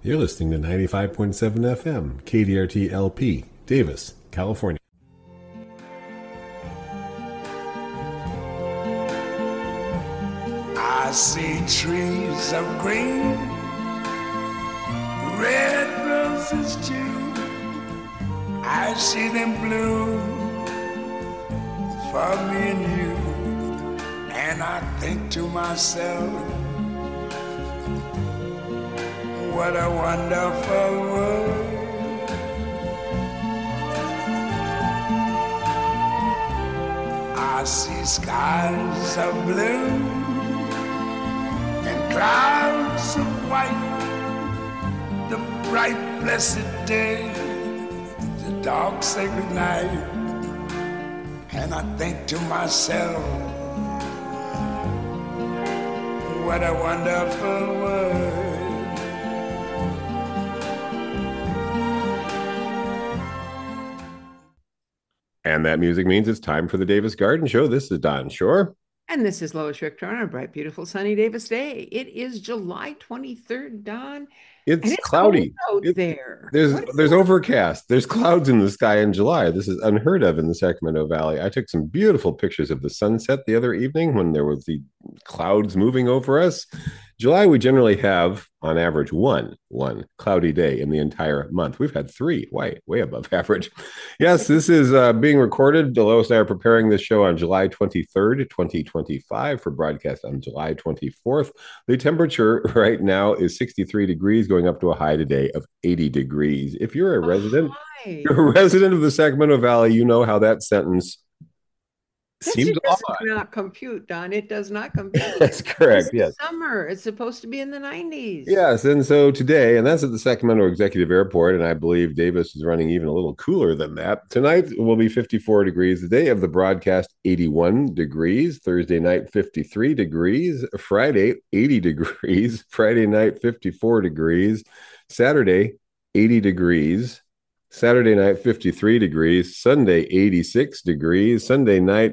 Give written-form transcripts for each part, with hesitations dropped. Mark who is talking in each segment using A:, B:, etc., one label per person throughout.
A: You're listening to 95.7 FM, KDRT LP, Davis, California.
B: I see trees of green, red roses too. I see them bloom for me and you. And I think to myself, what a wonderful world. I see skies of blue and clouds of white, the bright blessed day, the dark sacred night. And I think to myself, what a wonderful world.
A: And that music means it's time for the Davis Garden Show. This is Don Shore.
C: And this is Lois Richter on a bright, beautiful, sunny Davis day. It is July 23rd, Don.
A: It's cloudy
C: out there.
A: There's overcast. There's clouds in the sky in July. This is unheard of in the Sacramento Valley. I took some beautiful pictures of the sunset the other evening when there was the clouds moving over us. July, we generally have, on average, one cloudy day in the entire month. We've had three, way above average. Yes, this is being recorded. Lois and I are preparing this show on July 23rd, 2025 for broadcast on July 24th. The temperature right now is 63 degrees, going up to a high today of 80 degrees. If you're a resident, you're a resident of the Sacramento Valley, you know how that sentence seems odd.
C: It does not compute, Don. It does not compute.
A: That's correct. Yes.
C: Summer. It's supposed to be in the 90s.
A: Yes. And so today, and that's at the Sacramento Executive Airport, and I believe Davis is running even a little cooler than that. Tonight will be 54 degrees. The day of the broadcast, 81 degrees. Thursday night, 53 degrees. Friday, 80 degrees. Friday night, 54 degrees. Saturday, 80 degrees. Saturday night, 53 degrees. Sunday, 86 degrees. Sunday night,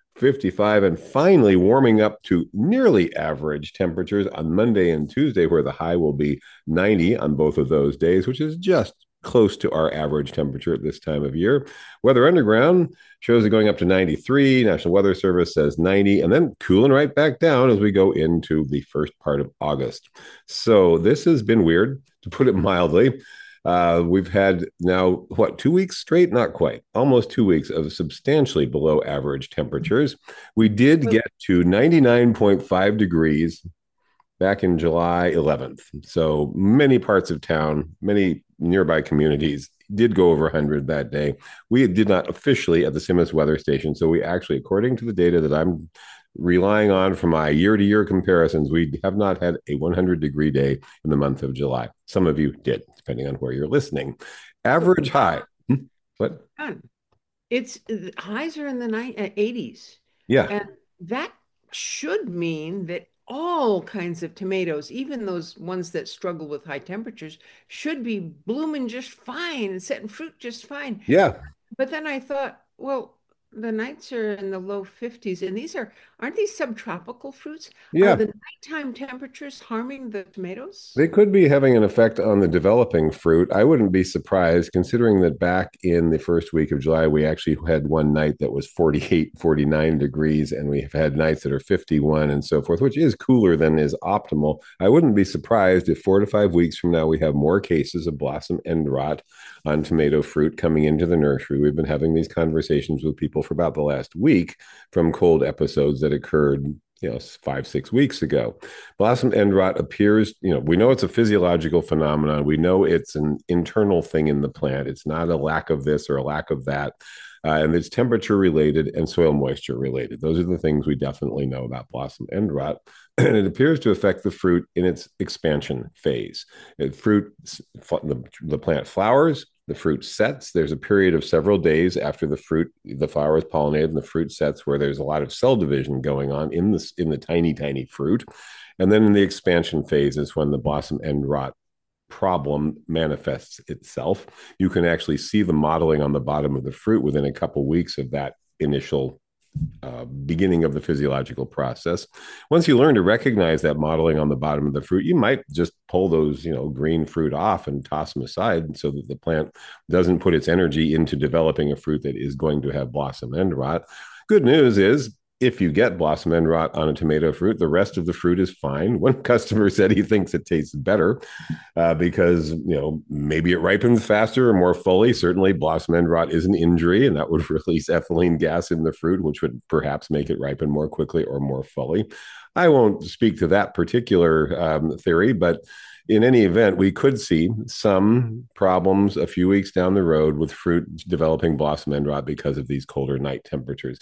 A: 55, and finally warming up to nearly average temperatures on Monday and Tuesday, where the high will be 90 on both of those days, which is just close to our average temperature at this time of year. Weather Underground shows it going up to 93. National Weather Service says 90, and then cooling right back down as we go into the first part of August. So this has been weird, to put it mildly. We've had now, 2 weeks straight? Not quite. Almost 2 weeks of substantially below average temperatures. We did get to 99.5 degrees back in July 11th. So many parts of town, many nearby communities did go over 100 that day. We did not officially at the Simis weather station. So we actually, according to the data that I'm relying on for my year-to-year comparisons, we have not had a 100-degree day in the month of July. Some of you did, depending on where you're listening. Average high. What?
C: It's highs are in the 80s.
A: Yeah.
C: And that should mean that all kinds of tomatoes, even those ones that struggle with high temperatures, should be blooming just fine and setting fruit just fine.
A: Yeah.
C: But then I thought, well, the nights are in the low 50s, and aren't these subtropical fruits?
A: Yeah.
C: Are the nighttime temperatures harming the tomatoes?
A: They could be having an effect on the developing fruit. I wouldn't be surprised, considering that back in the first week of July, we actually had one night that was 48, 49 degrees, and we've had nights that are 51 and so forth, which is cooler than is optimal. I wouldn't be surprised if 4 to 5 weeks from now, we have more cases of blossom end rot on tomato fruit coming into the nursery. We've been having these conversations with people for about the last week from cold episodes that occurred 5-6 weeks ago. Blossom end rot appears, we know it's a physiological phenomenon. We know it's an internal thing in the plant. It's not a lack of this or a lack of that. And it's temperature related and soil moisture related. Those are the things we definitely know about blossom end rot. And it appears to affect the fruit in its expansion phase. The plant flowers, the fruit sets. There's a period of several days after the flower is pollinated and the fruit sets, where there's a lot of cell division going on in the tiny fruit. And then in the expansion phase is when the blossom end rot problem manifests itself. You can actually see the mottling on the bottom of the fruit within a couple weeks of that initial beginning of the physiological process. Once you learn to recognize that mottling on the bottom of the fruit, you might just pull those, green fruit off and toss them aside so that the plant doesn't put its energy into developing a fruit that is going to have blossom end rot. Good news is, if you get blossom end rot on a tomato fruit, the rest of the fruit is fine. One customer said he thinks it tastes better because, maybe it ripens faster or more fully. Certainly, blossom end rot is an injury, and that would release ethylene gas in the fruit, which would perhaps make it ripen more quickly or more fully. I won't speak to that particular theory, but in any event, we could see some problems a few weeks down the road with fruit developing blossom end rot because of these colder night temperatures.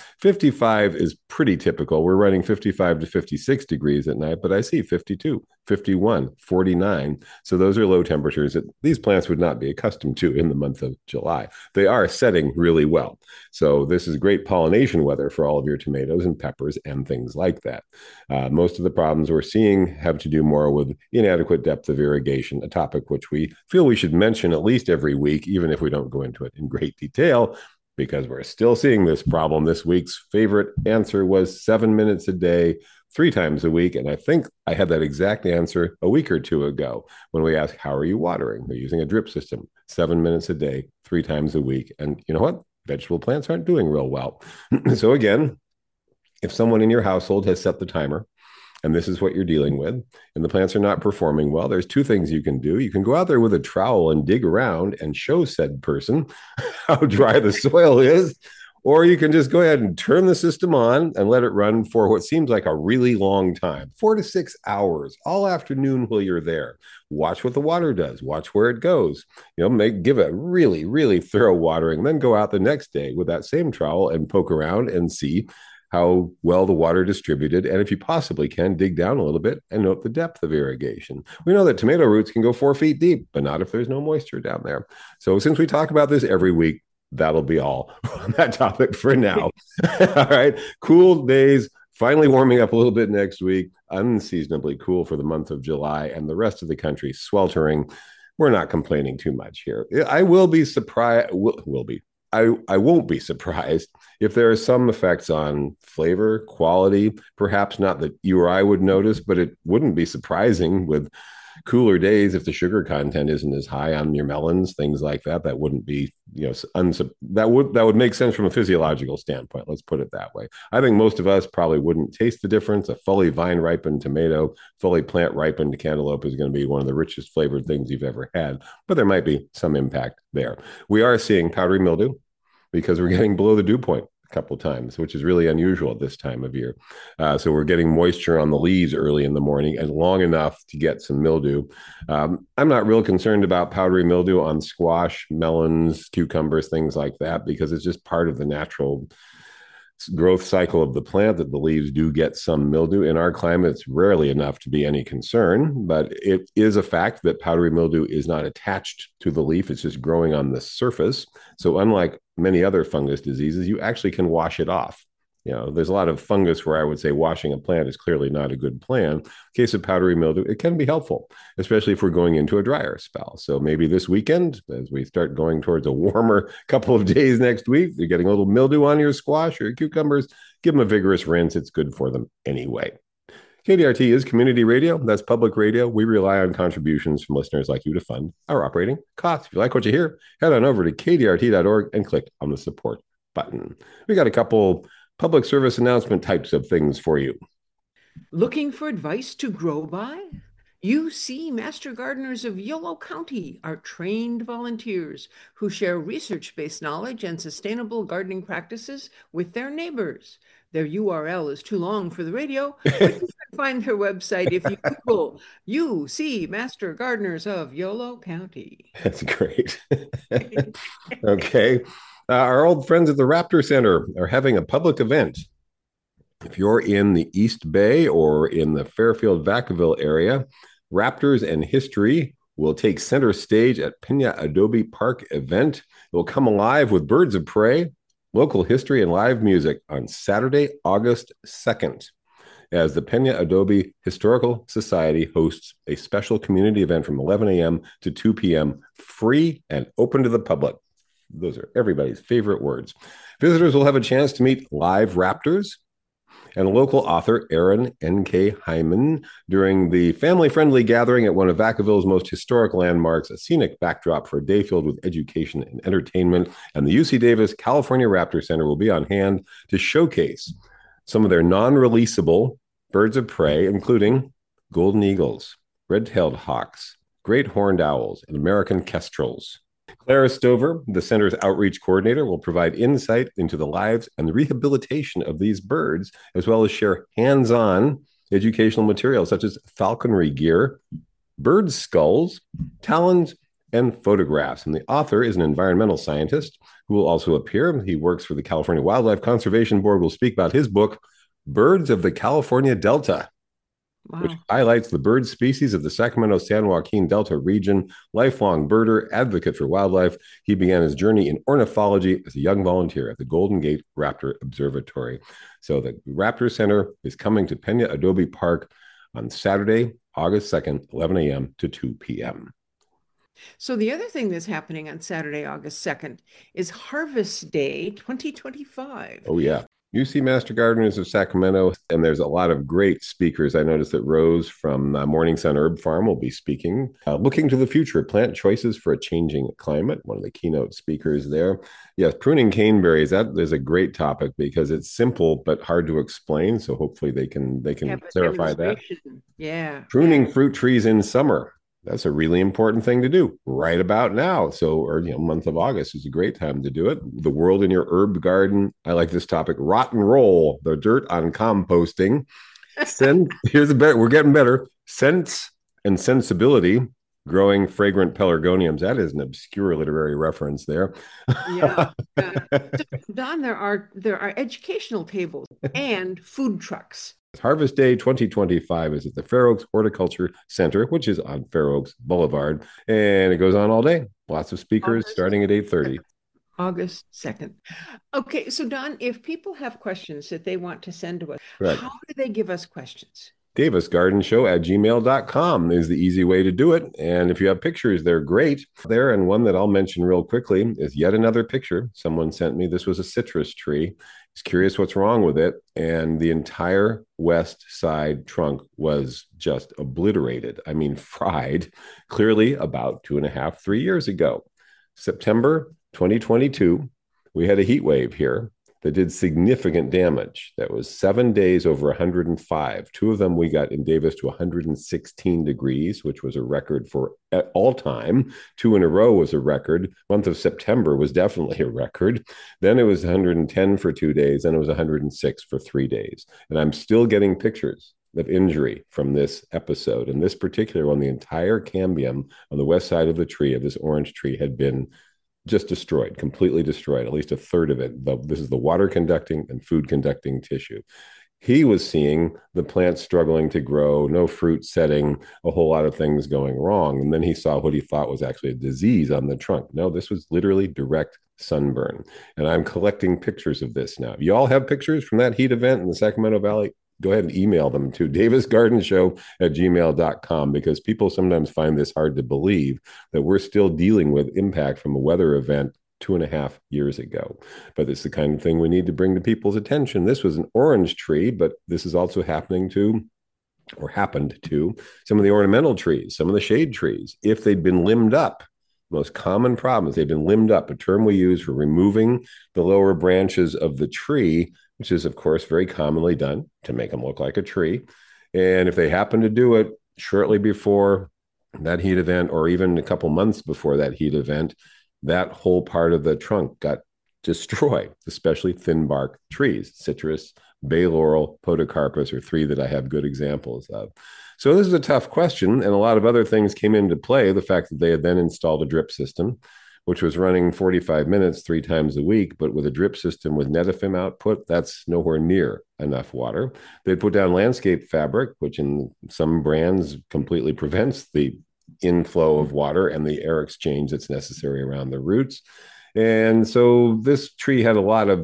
A: 55 is pretty typical. We're running 55 to 56 degrees at night, but I see 52, 51, 49. So those are low temperatures that these plants would not be accustomed to in the month of July. They are setting really well. So this is great pollination weather for all of your tomatoes and peppers and things like that. Most of the problems we're seeing have to do more with inadequate depth of irrigation, a topic which we feel we should mention at least every week, even if we don't go into it in great detail, because we're still seeing this problem. This week's favorite answer was 7 minutes a day, 3 times a week. And I think I had that exact answer a week or two ago when we asked, how are you watering? We're using a drip system, 7 minutes a day, 3 times a week. And you know what? Vegetable plants aren't doing real well. So again, if someone in your household has set the timer, and this is what you're dealing with, and the plants are not performing well, there's 2 things you can do. You can go out there with a trowel and dig around and show said person how dry the soil is, or you can just go ahead and turn the system on and let it run for what seems like a really long time, 4 to 6 hours, all afternoon while you're there. Watch what the water does. Watch where it goes. Give it really, really thorough watering, then go out the next day with that same trowel and poke around and see how well the water distributed. And if you possibly can, dig down a little bit and note the depth of irrigation. We know that tomato roots can go 4 feet deep, but not if there's no moisture down there. So since we talk about this every week, that'll be all on that topic for now. All right. Cool days, finally warming up a little bit next week, unseasonably cool for the month of July, and the rest of the country sweltering. We're not complaining too much here. I will be surprised. I won't be surprised if there are some effects on flavor, quality, perhaps not that you or I would notice, but it wouldn't be surprising with cooler days if the sugar content isn't as high on your melons, things like that. That wouldn't be, that would make sense from a physiological standpoint. Let's put it that way. I think most of us probably wouldn't taste the difference. A fully vine ripened tomato, fully plant ripened cantaloupe is going to be one of the richest flavored things you've ever had, but there might be some impact there. We are seeing powdery mildew because we're getting below the dew point a couple of times, which is really unusual at this time of year. So we're getting moisture on the leaves early in the morning and long enough to get some mildew. I'm not real concerned about powdery mildew on squash, melons, cucumbers, things like that, because it's just part of the natural growth cycle of the plant that the leaves do get some mildew. In our climate, it's rarely enough to be any concern, but it is a fact that powdery mildew is not attached to the leaf. It's just growing on the surface. So unlike many other fungus diseases, you actually can wash it off. There's a lot of fungus where I would say washing a plant is clearly not a good plan. In case of powdery mildew, it can be helpful, especially if we're going into a drier spell. So maybe this weekend, as we start going towards a warmer couple of days next week, you're getting a little mildew on your squash or your cucumbers, give them a vigorous rinse. It's good for them anyway. KDRT is community radio. That's public radio. We rely on contributions from listeners like you to fund our operating costs. If you like what you hear, head on over to kdrt.org and click on the support button. We got a couple public service announcement types of things for you.
C: Looking for advice to grow by? UC Master Gardeners of Yolo County are trained volunteers who share research-based knowledge and sustainable gardening practices with their neighbors. Their URL is too long for the radio, but you can find their website if you Google UC Master Gardeners of Yolo County.
A: That's great. Okay. Our old friends at the Raptor Center are having a public event. If you're in the East Bay or in the Fairfield-Vacaville area, Raptors and History will take center stage at Pena Adobe Park event. It will come alive with Birds of Prey, local history, and live music on Saturday, August 2nd, as the Pena Adobe Historical Society hosts a special community event from 11 a.m. to 2 p.m., free and open to the public. Those are everybody's favorite words. Visitors will have a chance to meet live raptors and local author Aaron N.K. Hyman during the family-friendly gathering at one of Vacaville's most historic landmarks, a scenic backdrop for a day filled with education and entertainment. And the UC Davis California Raptor Center will be on hand to showcase some of their non-releasable birds of prey, including golden eagles, red-tailed hawks, great horned owls, and American kestrels. Clara Stover, the center's outreach coordinator, will provide insight into the lives and the rehabilitation of these birds, as well as share hands-on educational materials such as falconry gear, bird skulls, talons, and photographs. And the author is an environmental scientist who will also appear. He works for the California Wildlife Conservation Board, will speak about his book, Birds of the California Delta, which highlights the bird species of the Sacramento-San Joaquin Delta region. Lifelong birder, advocate for wildlife, he began his journey in ornithology as a young volunteer at the Golden Gate Raptor Observatory. So the Raptor Center is coming to Pena Adobe Park on Saturday, August 2nd, 11 a.m. to 2 p.m.
C: So the other thing that's happening on Saturday, August 2nd, is Harvest Day 2025.
A: Oh, yeah. UC Master Gardeners of Sacramento, and there's a lot of great speakers. I noticed that Rose from Morning Sun Herb Farm will be speaking. Looking to the future, plant choices for a changing climate, one of the keynote speakers there. Yes, pruning caneberries, that is a great topic because it's simple but hard to explain. So hopefully they can clarify that.
C: Yeah.
A: Pruning fruit trees in summer. That's a really important thing to do right about now. So, month of August is a great time to do it. The world in your herb garden. I like this topic. Rock and roll, the dirt on composting. Here's a better. We're getting better. Sense and sensibility. Growing fragrant pelargoniums. That is an obscure literary reference there.
C: Yeah. Don, there are educational tables and food trucks.
A: Harvest Day 2025 is at the Fair Oaks Horticulture Center, which is on Fair Oaks Boulevard, and it goes on all day. Lots of speakers starting at 8:30.
C: August 2nd. Okay, so Don, if people have questions that they want to send to us, Correct. How do they give us questions?
A: DavisGardenShow@gmail.com is the easy way to do it. And if you have pictures, they're great there. And one that I'll mention real quickly is yet another picture someone sent me. This was a citrus tree. He's curious what's wrong with it. And the entire west side trunk was just obliterated. I mean, fried, clearly about 2.5, 3 years ago. September 2022, we had a heat wave here that did significant damage. That was 7 days over 105. Two of them we got in Davis to 116 degrees, which was a record for all time. 2 in a row was a record. Month of September was definitely a record. Then it was 110 for 2 days. Then it was 106 for 3 days. And I'm still getting pictures of injury from this episode. And this particular one, the entire cambium on the west side of the tree, of this orange tree, had been just destroyed, completely destroyed, at least a third of it. This is the water conducting and food conducting tissue. He was seeing the plant struggling to grow, no fruit setting, a whole lot of things going wrong. And then he saw what he thought was actually a disease on the trunk. No, this was literally direct sunburn. And I'm collecting pictures of this now. You all have pictures from that heat event in the Sacramento Valley? Go ahead and email them to DavisGardenShow@gmail.com, because people sometimes find this hard to believe that we're still dealing with impact from a weather event 2.5 years ago. But it's the kind of thing we need to bring to people's attention. This was an orange tree, but this is also happened to some of the ornamental trees, some of the shade trees. If they'd been limbed up, most common problem is they've been limbed up, a term we use for removing the lower branches of the tree, which is, of course, very commonly done to make them look like a tree. And if they happen to do it shortly before that heat event, or even a couple months before that heat event, that whole part of the trunk got destroyed, especially thin bark trees. Citrus, bay laurel, podocarpus are 3 that I have good examples of. So this is a tough question, and a lot of other things came into play. The fact that they had then installed a drip system, which was running 45 minutes 3 times a week, but with a drip system with Netafim output, that's nowhere near enough water. They'd put down landscape fabric, which in some brands completely prevents the inflow of water and the air exchange that's necessary around the roots. And so this tree had a lot of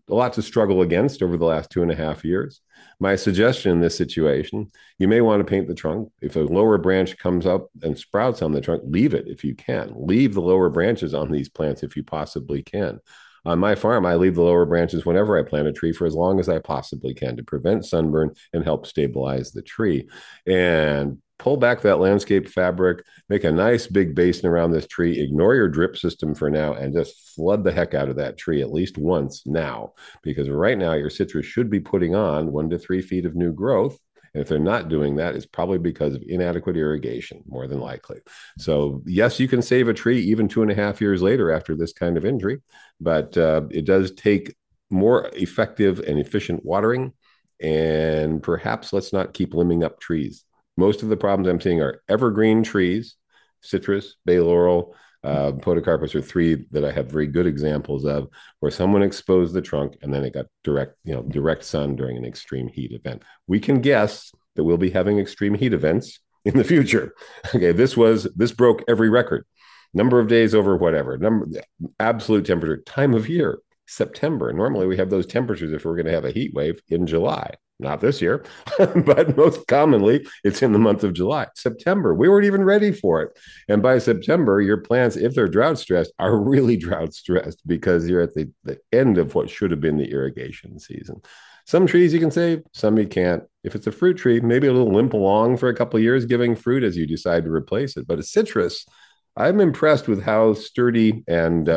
A: a lot to struggle against over the last 2.5 years. My suggestion in this situation, you may want to paint the trunk. If a lower branch comes up and sprouts on the trunk, leave it if you can. Leave the lower branches on these plants if you possibly can. On my farm, I leave the lower branches whenever I plant a tree for as long as I possibly can to prevent sunburn and help stabilize the tree. And pull back that landscape fabric, make a nice big basin around this tree, ignore your drip system for now, and just flood the heck out of that tree at least once now. Because right now, your citrus should be putting on 1 to 3 feet of new growth. And if they're not doing that, it's probably because of inadequate irrigation, more than likely. So yes, you can save a tree even 2.5 years later after this kind of injury, but it does take more effective and efficient watering. And perhaps let's not keep limbing up trees. Most of the problems I'm seeing are evergreen trees, citrus, bay laurel, podocarpus are 3 that I have very good examples of where someone exposed the trunk and then it got direct sun during an extreme heat event. We can guess that we'll be having extreme heat events in the future. Okay, this broke every record. Number of days over whatever, absolute temperature, time of year, September. Normally we have those temperatures if we're going to have a heat wave in July. Not this year, but most commonly it's in the month of July. September, we weren't even ready for it. And by September, your plants, if they're drought stressed, are really drought stressed because you're at the end of what should have been the irrigation season. Some trees you can save, some you can't. If it's a fruit tree, maybe it'll limp along for a couple of years giving fruit as you decide to replace it. But a citrus, I'm impressed with how sturdy and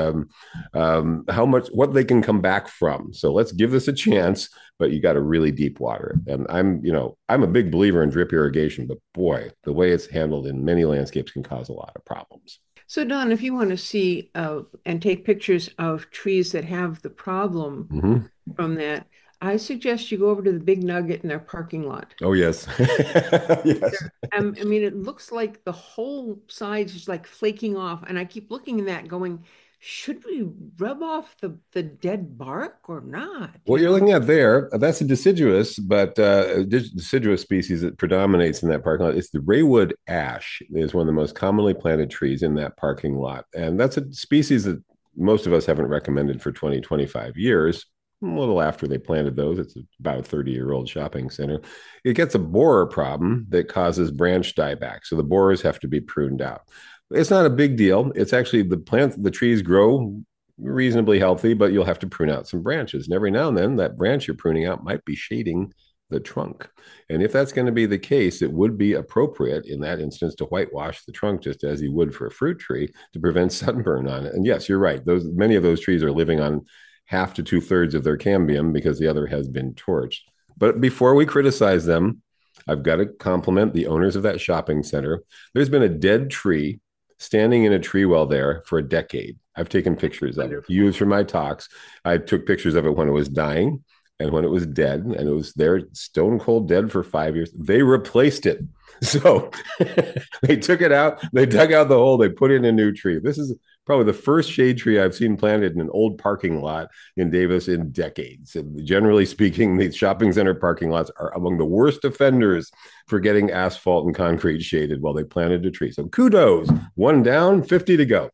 A: what they can come back from. So let's give this a chance, but you got to really deep water it. And I'm a big believer in drip irrigation, but boy, the way it's handled in many landscapes can cause a lot of problems.
C: So Don, if you want to see and take pictures of trees that have the problem from that, I suggest you go over to the Big Nugget in their parking lot.
A: Oh, yes. Yes.
C: I mean, it looks like the whole sides is like flaking off. And I keep looking at that going, should we rub off the dead bark or not?
A: What you're looking at there, that's a deciduous, but deciduous species that predominates in that parking lot. It's the Raywood ash is one of the most commonly planted trees in that parking lot. And that's a species that most of us haven't recommended for 20, 25 years. A little after they planted those, it's about a 30-year-old shopping center. It gets a borer problem that causes branch dieback. So the borers have to be pruned out. It's not a big deal. It's actually the trees grow reasonably healthy, but you'll have to prune out some branches. And every now and then that branch you're pruning out might be shading the trunk. And if that's going to be the case, it would be appropriate in that instance to whitewash the trunk just as you would for a fruit tree to prevent sunburn on it. And yes, you're right. Many of those trees are living on half to 2/3 of their cambium because the other has been torched. But before we criticize them, I've got to compliment the owners of that shopping center. There's been a dead tree standing in a tree well there for a decade. I've taken pictures of it, used for my talks. I took pictures of it when it was dying and when it was dead, and it was there stone cold dead for 5 years. They replaced it. So they took it out, they dug out the hole, they put in a new tree. This is probably the first shade tree I've seen planted in an old parking lot in Davis in decades. And generally speaking, the shopping center parking lots are among the worst offenders for getting asphalt and concrete shaded while they planted a tree. So kudos, 1 down, 50 to go.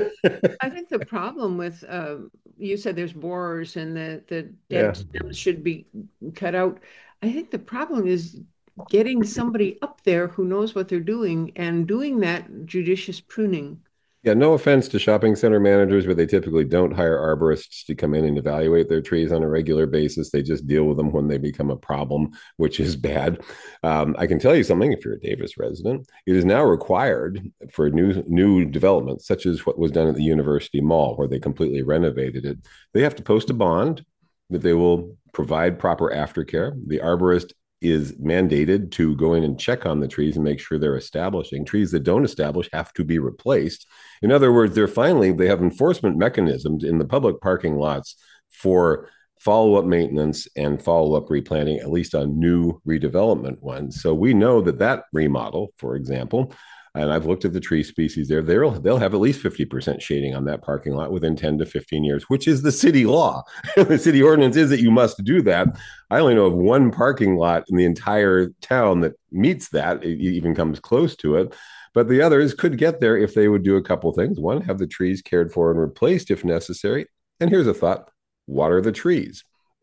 C: I think the problem with, you said there's borers and the dead stems should be cut out. I think the problem is getting somebody up there who knows what they're doing and doing that judicious pruning.
A: Yeah, no offense to shopping center managers, but they typically don't hire arborists to come in and evaluate their trees on a regular basis. They just deal with them when they become a problem, which is bad. I can tell you something, if you're a Davis resident, it is now required for new developments, such as what was done at the University Mall, where they completely renovated it. They have to post a bond that they will provide proper aftercare. The arborist is mandated to go in and check on the trees and make sure they're establishing. Trees that don't establish have to be replaced. In other words, they have enforcement mechanisms in the public parking lots for follow-up maintenance and follow-up replanting, at least on new redevelopment ones. So we know that remodel, for example, and I've looked at the tree species there, they'll have at least 50% shading on that parking lot within 10 to 15 years, which is the city law. The city ordinance is that you must do that. I only know of one parking lot in the entire town that meets that, it even comes close to it. But the others could get there if they would do a couple things. One, have the trees cared for and replaced if necessary. And here's a thought: water the trees.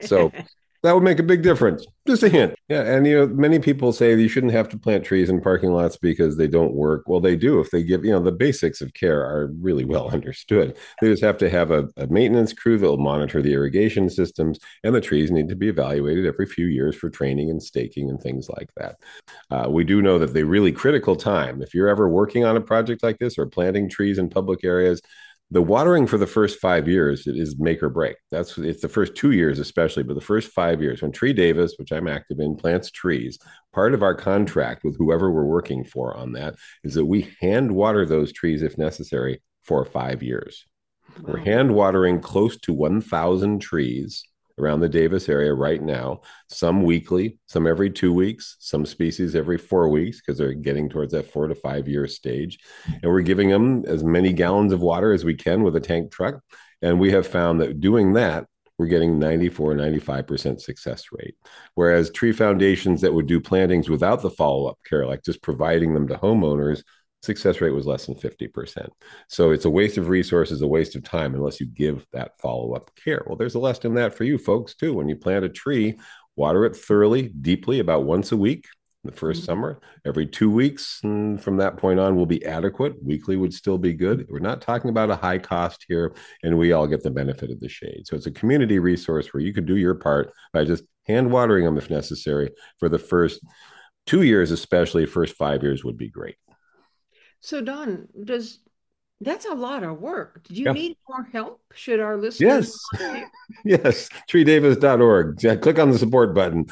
A: So that would make a big difference. Just a hint. Yeah. And, many people say you shouldn't have to plant trees in parking lots because they don't work. Well, they do if they give, the basics of care are really well understood. They just have to have a maintenance crew that will monitor the irrigation systems, and the trees need to be evaluated every few years for training and staking and things like that. We do know that the really critical time, if you're ever working on a project like this or planting trees in public areas, the watering for the first 5 years is make or break. It's the first 2 years, especially, but the first 5 years when Tree Davis, which I'm active in, plants trees, part of our contract with whoever we're working for on that is that we hand water those trees if necessary for 5 years. Wow. We're hand watering close to 1,000 trees around the Davis area right now, some weekly, some every 2 weeks, some species every 4 weeks, because they're getting towards that 4 to 5 year stage. And we're giving them as many gallons of water as we can with a tank truck. And we have found that doing that, we're getting 94, 95% success rate. Whereas tree foundations that would do plantings without the follow-up care, like just providing them to homeowners, success rate was less than 50%. So it's a waste of resources, a waste of time, unless you give that follow-up care. Well, there's a lesson in that for you folks too. When you plant a tree, water it thoroughly, deeply, about once a week in the first summer. Every 2 weeks, and from that point on, will be adequate. Weekly would still be good. We're not talking about a high cost here, and we all get the benefit of the shade. So it's a community resource where you could do your part by just hand watering them if necessary for the first 2 years, especially. First 5 years would be great.
C: So Don, that's a lot of work. Do you
A: Yeah.
C: need more help? Should our listeners?
A: Yes. treedavis.org. Yeah, click on the support button.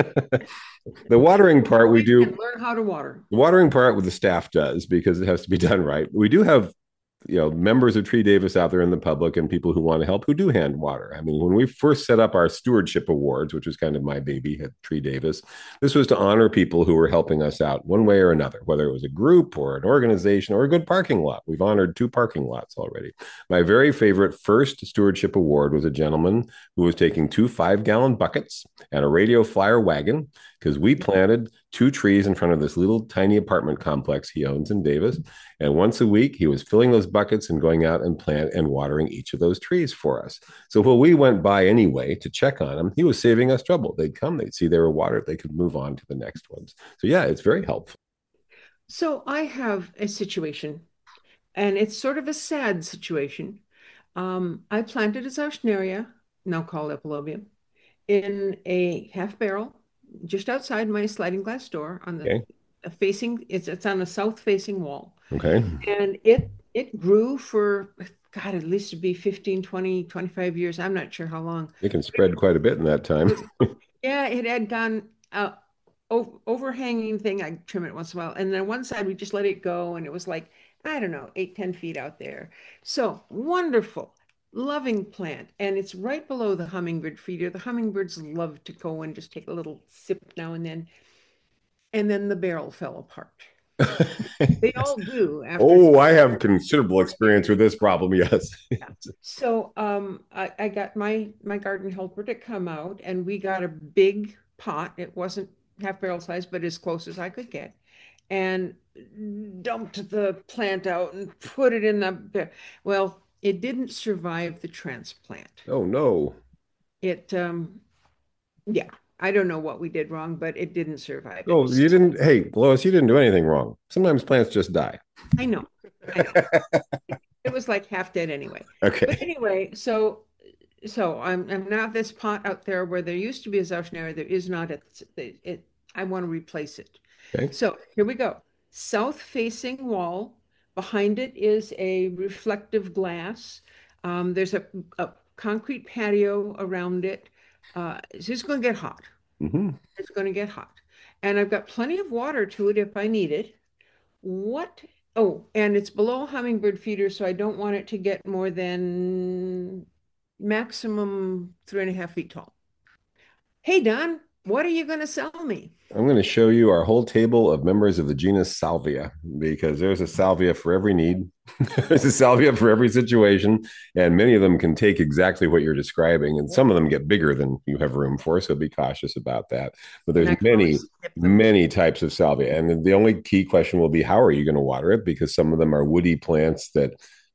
A: The watering part we do.
C: Learn how to water.
A: The watering part with the staff does, because it has to be done right. We do have members of Tree Davis out there in the public and people who want to help who do hand water. I mean, when we first set up our stewardship awards, which was kind of my baby at Tree Davis, this was to honor people who were helping us out one way or another, whether it was a group or an organization or a good parking lot. We've honored 2 parking lots already. My very favorite first stewardship award was a gentleman who was taking 2 5-gallon buckets and a radio flyer wagon, because we planted 2 trees in front of this little tiny apartment complex he owns in Davis. And once a week, he was filling those buckets and going out and watering each of those trees for us. So while we went by anyway to check on them, he was saving us trouble. They'd come, they'd see they were watered, they could move on to the next ones. So yeah, it's very helpful.
C: So I have a situation, and it's sort of a sad situation. I planted a Zauschneria, now called Epilobium, in a half barrel just outside my sliding glass door on the facing. It's on a south facing wall.
A: Okay.
C: And it grew for, God, at least to be 15, 20, 25 years. I'm not sure how long.
A: It can spread quite a bit in that time.
C: Yeah, it had gone overhanging thing. I trim it once in a while. And then one side, we just let it go. And it was like, I don't know, 8-10 feet out there. So wonderful, loving plant. And it's right below the hummingbird feeder. The hummingbirds love to go and just take a little sip now and then. And then the barrel fell apart. They all do.
A: I have considerable experience with this problem. Yes.
C: Yeah. So I got my garden helper to come out, and we got a big pot. It wasn't half barrel size, but as close as I could get, and dumped the plant out and put it in the. Well, it didn't survive the transplant.
A: Oh no!
C: It yeah. I don't know what we did wrong, but it didn't survive.
A: Oh, you didn't. Hey, Lois, you didn't do anything wrong. Sometimes plants just die.
C: I know. It was like half dead anyway.
A: Okay.
C: But anyway, so I'm now this pot out there where there used to be a Zauschneria. There is not. I want to replace it.
A: Okay.
C: So here we go. South facing wall. Behind it is a reflective glass. There's a concrete patio around it. It's going to get hot.
A: Mm-hmm.
C: It's going to get hot. And I've got plenty of water to it if I need it. Oh, and it's below a hummingbird feeder, so I don't want it to get more than maximum 3.5 feet tall. Hey, Don, what are you going to sell me?
A: I'm going to show you our whole table of members of the genus Salvia, because there's a Salvia for every need. There's a Salvia for every situation, and many of them can take exactly what you're describing, and some of them get bigger than you have room for, so be cautious about that. But there's many types of Salvia, and the only key question will be, how are you going to water it? Because some of them are woody plants that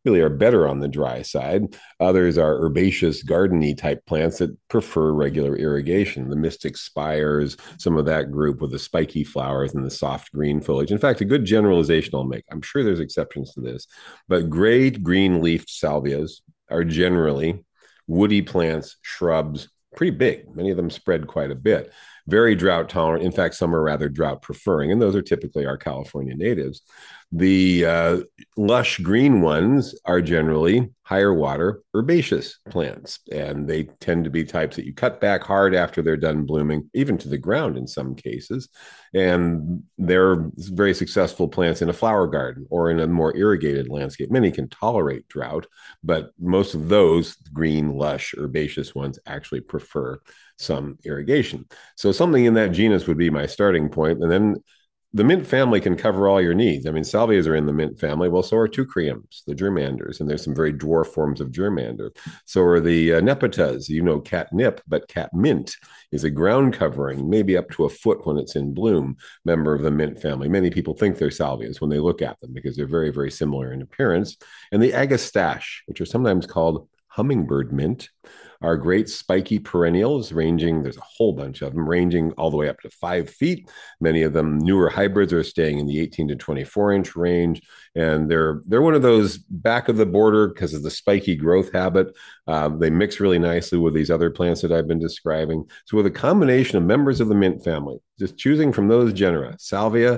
A: really are better on the dry side. Others are herbaceous, gardeny type plants that prefer regular irrigation. The mystic spires, some of that group with the spiky flowers and the soft green foliage. In fact, a good generalization I'll make, I'm sure there's exceptions to this, but gray green leafed salvias are generally woody plants, shrubs, pretty big. Many of them spread quite a bit. Very drought tolerant. In fact, some are rather drought preferring, and those are typically our California natives. The lush green ones are generally higher water herbaceous plants, and they tend to be types that you cut back hard after they're done blooming, even to the ground in some cases. And they're very successful plants in a flower garden or in a more irrigated landscape. Many can tolerate drought, but most of those green, lush, herbaceous ones actually prefer some irrigation. So something in that genus would be my starting point. And then the mint family can cover all your needs. I mean, salvias are in the mint family. Well, so are teucriums, the germanders, and there's some very dwarf forms of germander. So are the nepetas, catnip, but catmint is a ground covering, maybe up to a foot when it's in bloom, member of the mint family. Many people think they're salvias when they look at them because they're very, very similar in appearance. And the agastache, which are sometimes called hummingbird mint, are great spiky perennials ranging, there's a whole bunch of them, ranging all the way up to 5 feet. Many of them newer hybrids are staying in the 18 to 24-inch range. And they're one of those back of the border because of the spiky growth habit. They mix really nicely with these other plants that I've been describing. So with a combination of members of the mint family, just choosing from those genera, salvia,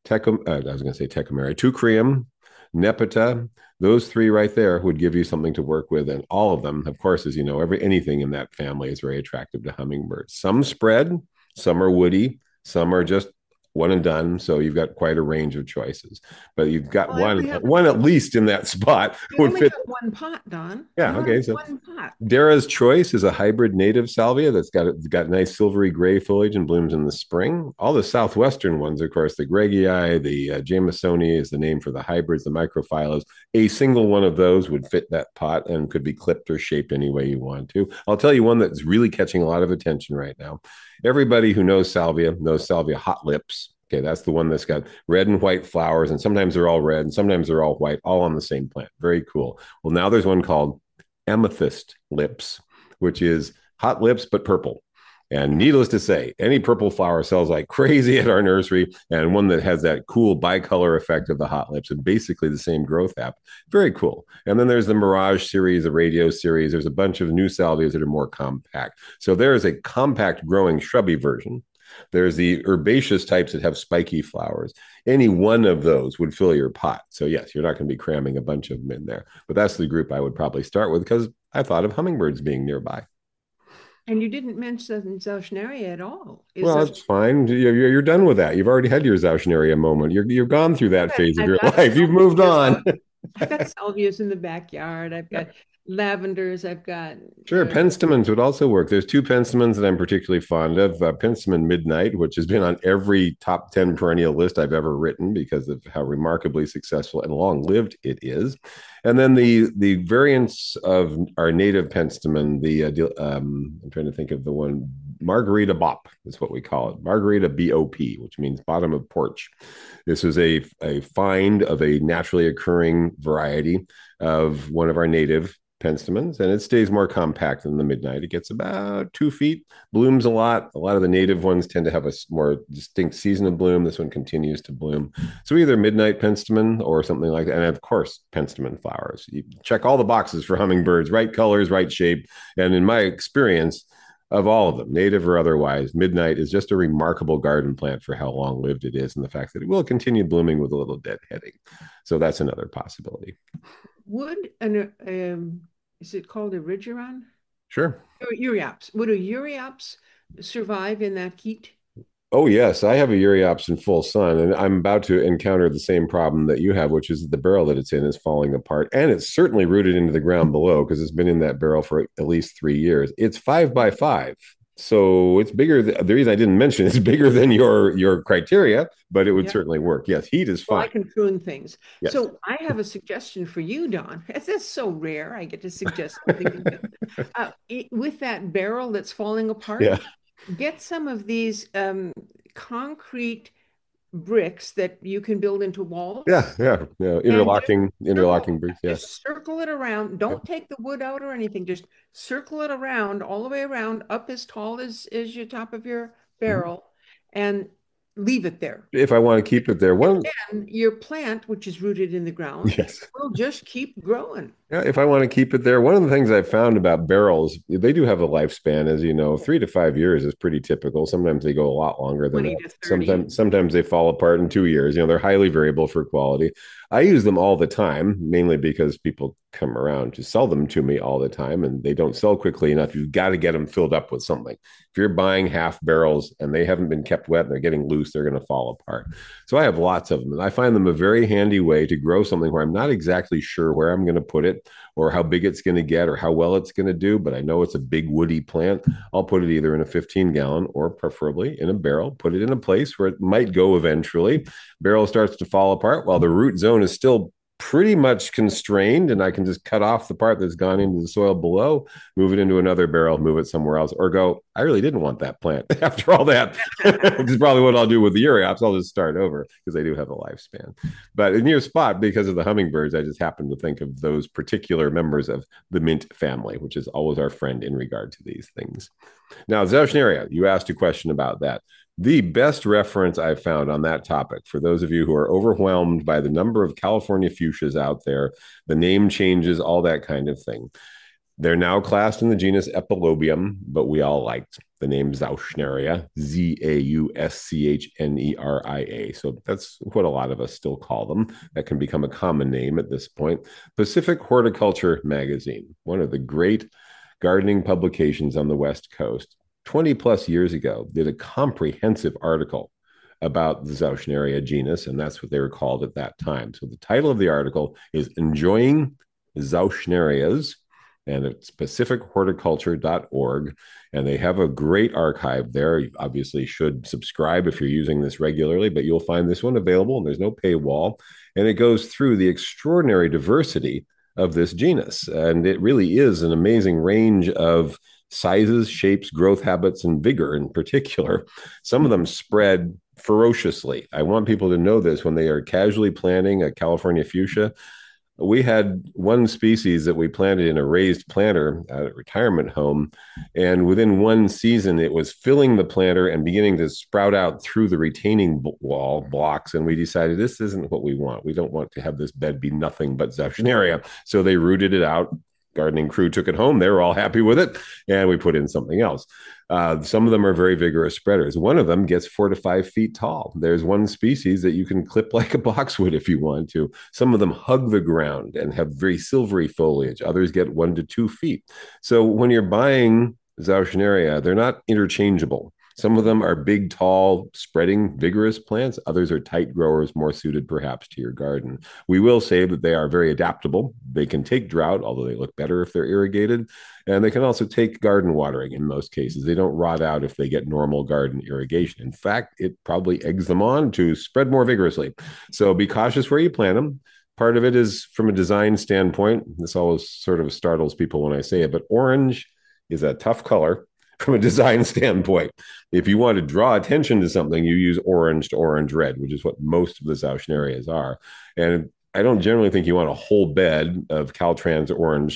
A: tecumseh, teucrium, nepeta, those three right there would give you something to work with. And all of them, of course, as you know, anything in that family is very attractive to hummingbirds. Some spread, some are woody, some are just one and done. So you've got quite a range of choices, but you've got one at least in that spot.
C: You only fit one pot, Don.
A: Yeah. Okay. So one pot. Dara's Choice is a hybrid native salvia that's got nice silvery gray foliage and blooms in the spring. All the southwestern ones, of course, the Gregii, the Jamesoni is the name for the hybrids, the microphyllus. A single one of those would fit that pot and could be clipped or shaped any way you want to. I'll tell you one that's really catching a lot of attention right now. Everybody who knows salvia hot lips. Okay, that's the one that's got red and white flowers, and sometimes they're all red, and sometimes they're all white, all on the same plant. Very cool. Well, now there's one called amethyst lips, which is hot lips but purple. And needless to say, any purple flower sells like crazy at our nursery, and one that has that cool bicolor effect of the hot lips and basically the same growth app. Very cool. And then there's the Mirage series, the Radio series. There's a bunch of new salvias that are more compact. So there's a compact growing shrubby version. There's the herbaceous types that have spiky flowers. Any one of those would fill your pot. So yes, you're not going to be cramming a bunch of them in there. But that's the group I would probably start with because I thought of hummingbirds being nearby.
C: And you didn't mention Zauschneria at all.
A: That's fine. You're done with that. You've already had your Zauschneria moment. You've gone through that phase of your life. You've moved on.
C: I've got salvias in the backyard. I've got lavenders. I've got
A: penstemons would also work. There's two penstemons that I'm particularly fond of. Penstemon Midnight, which has been on every top 10 perennial list I've ever written because of how remarkably successful and long-lived it is. And then the variants of our native penstemon, I'm trying to think of the one, Margarita Bop is what we call it. Margarita BOP, which means bottom of porch. This is a find of a naturally occurring variety of one of our native penstemons, and it stays more compact than the Midnight. It gets about 2 feet, blooms a lot. A lot of the native ones tend to have a more distinct season of bloom. This one continues to bloom. So either Midnight penstemon or something like that. And of course, penstemon flowers. You check all the boxes for hummingbirds, right colors, right shape. And in my experience, of all of them, native or otherwise, Midnight is just a remarkable garden plant for how long-lived it is and the fact that it will continue blooming with a little deadheading. So that's another possibility.
C: Would is it called a Erigeron?
A: Sure.
C: Euryalps. Would a Euryalps survive in that heat?
A: Oh, yes. I have a Euryalps in full sun, and I'm about to encounter the same problem that you have, which is the barrel that it's in is falling apart. And it's certainly rooted into the ground below because it's been in that barrel for at least 3 years. It's 5 by 5. So it's bigger. The reason I didn't mention it's bigger than your criteria, but it would certainly work. Yes, heat is fine.
C: Well, I can prune things.
A: Yes.
C: So I have a suggestion for you, Don. That's so rare. I get to suggest something. With that barrel that's falling apart, get some of these concrete bricks that you can build into walls,
A: Yeah, yeah, yeah.
C: and
A: Interlocking bricks. Yeah.
C: just circle it around. Don't take the wood out or anything. Just circle it around all the way around, up as tall as your top of your
A: Mhm.
C: barrel, and leave it there.
A: If I want to keep it there,
C: And
A: one,
C: then your plant, which is rooted in the ground,
A: yes.
C: will just keep growing.
A: Yeah, if I want to keep it there, one of the things I've found about barrels, they do have a lifespan, as you know, 3 to 5 years is pretty typical. Sometimes they go a lot longer than
C: 20
A: that.
C: to 30.
A: Sometimes they fall apart in 2 years. They're highly variable for quality. I use them all the time, mainly because people come around to sell them to me all the time, and they don't sell quickly enough. You've got to get them filled up with something. If you're buying half barrels and they haven't been kept wet and they're getting loose, they're going to fall apart. So I have lots of them, and I find them a very handy way to grow something where I'm not exactly sure where I'm going to put it or how big it's going to get or how well it's going to do, but I know it's a big woody plant. I'll put it either in a 15-gallon or preferably in a barrel, put it in a place where it might go eventually. Barrel starts to fall apart while the root zone is still pretty much constrained, and I can just cut off the part that's gone into the soil below, move it into another barrel, move it somewhere else, or go, I really didn't want that plant after all that. Which is probably what I'll do with the Euryopsis. I'll just start over because they do have a lifespan. But in your spot, because of the hummingbirds, I just happen to think of those particular members of the mint family, which is always our friend in regard to these things. Now, Zauschneria, you asked a question about that. The best reference I've found on that topic, for those of you who are overwhelmed by the number of California fuchsias out there, the name changes, all that kind of thing. They're now classed in the genus Epilobium, but we all liked the name Zauschneria, Zauschneria. So that's what a lot of us still call them. That can become a common name at this point. Pacific Horticulture Magazine, one of the great gardening publications on the West Coast, 20 plus years ago, did a comprehensive article about the Zauschneria genus, and that's what they were called at that time. So the title of the article is Enjoying Zauschnerias, and it's pacifichorticulture.org. And they have a great archive there. You obviously should subscribe if you're using this regularly, but you'll find this one available and there's no paywall. And it goes through the extraordinary diversity of this genus. And it really is an amazing range of sizes, shapes, growth habits, and vigor in particular. Some of them spread ferociously. I want people to know this when they are casually planting a California fuchsia. We had one species that we planted in a raised planter at a retirement home. And within one season, it was filling the planter and beginning to sprout out through the retaining wall blocks. And we decided this isn't what we want. We don't want to have this bed be nothing but Zauschneria. So they rooted it out. Gardening crew took it home. They were all happy with it. And we put in something else. Some of them are very vigorous spreaders. One of them gets 4 to 5 feet tall. There's one species that you can clip like a boxwood if you want to. Some of them hug the ground and have very silvery foliage. Others get 1 to 2 feet. So when you're buying Zauschneria, they're not interchangeable. Some of them are big, tall, spreading, vigorous plants. Others are tight growers, more suited perhaps to your garden. We will say that they are very adaptable. They can take drought, although they look better if they're irrigated. And they can also take garden watering in most cases. They don't rot out if they get normal garden irrigation. In fact, it probably eggs them on to spread more vigorously. So be cautious where you plant them. Part of it is from a design standpoint. This always sort of startles people when I say it, but orange is a tough color from a design standpoint. If you want to draw attention to something, you use orange to orange red, which is what most of the Zauschnerias are. And I don't generally think you want a whole bed of Caltrans orange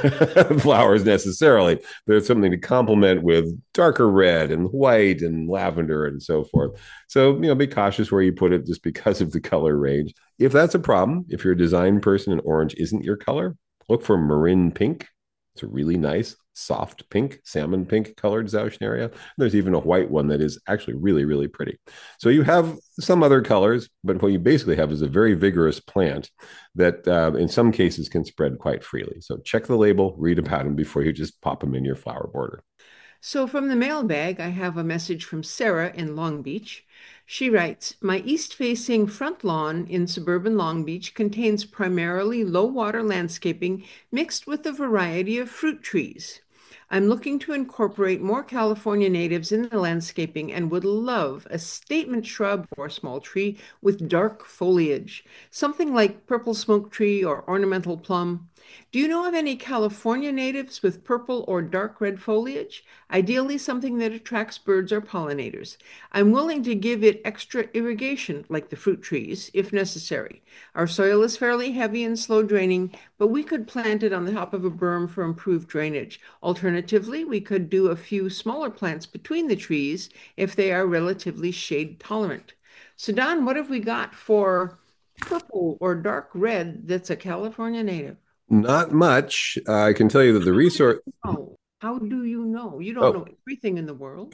A: flowers necessarily. There's something to complement with darker red and white and lavender and so forth. So, be cautious where you put it just because of the color range. If that's a problem, if you're a design person and orange isn't your color, look for marin pink. It's a really nice, soft pink, salmon pink colored Zauschneria. There's even a white one that is actually really, really pretty. So you have some other colors, but what you basically have is a very vigorous plant that in some cases can spread quite freely. So check the label, read about them before you just pop them in your flower border.
C: So from the mailbag, I have a message from Sarah in Long Beach. She writes, my east-facing front lawn in suburban Long Beach contains primarily low-water landscaping mixed with a variety of fruit trees. I'm looking to incorporate more California natives in the landscaping and would love a statement shrub or small tree with dark foliage, something like purple smoke tree or ornamental plum. Do you know of any California natives with purple or dark red foliage? Ideally, something that attracts birds or pollinators. I'm willing to give it extra irrigation, like the fruit trees, if necessary. Our soil is fairly heavy and slow draining, but we could plant it on the top of a berm for improved drainage. Alternatively, we could do a few smaller plants between the trees if they are relatively shade tolerant. So, Don, what have we got for purple or dark red that's a California native?
A: Not much. I can tell you that the resource.
C: Oh, how do you know? You don't know
A: Oh.
C: everything in the world.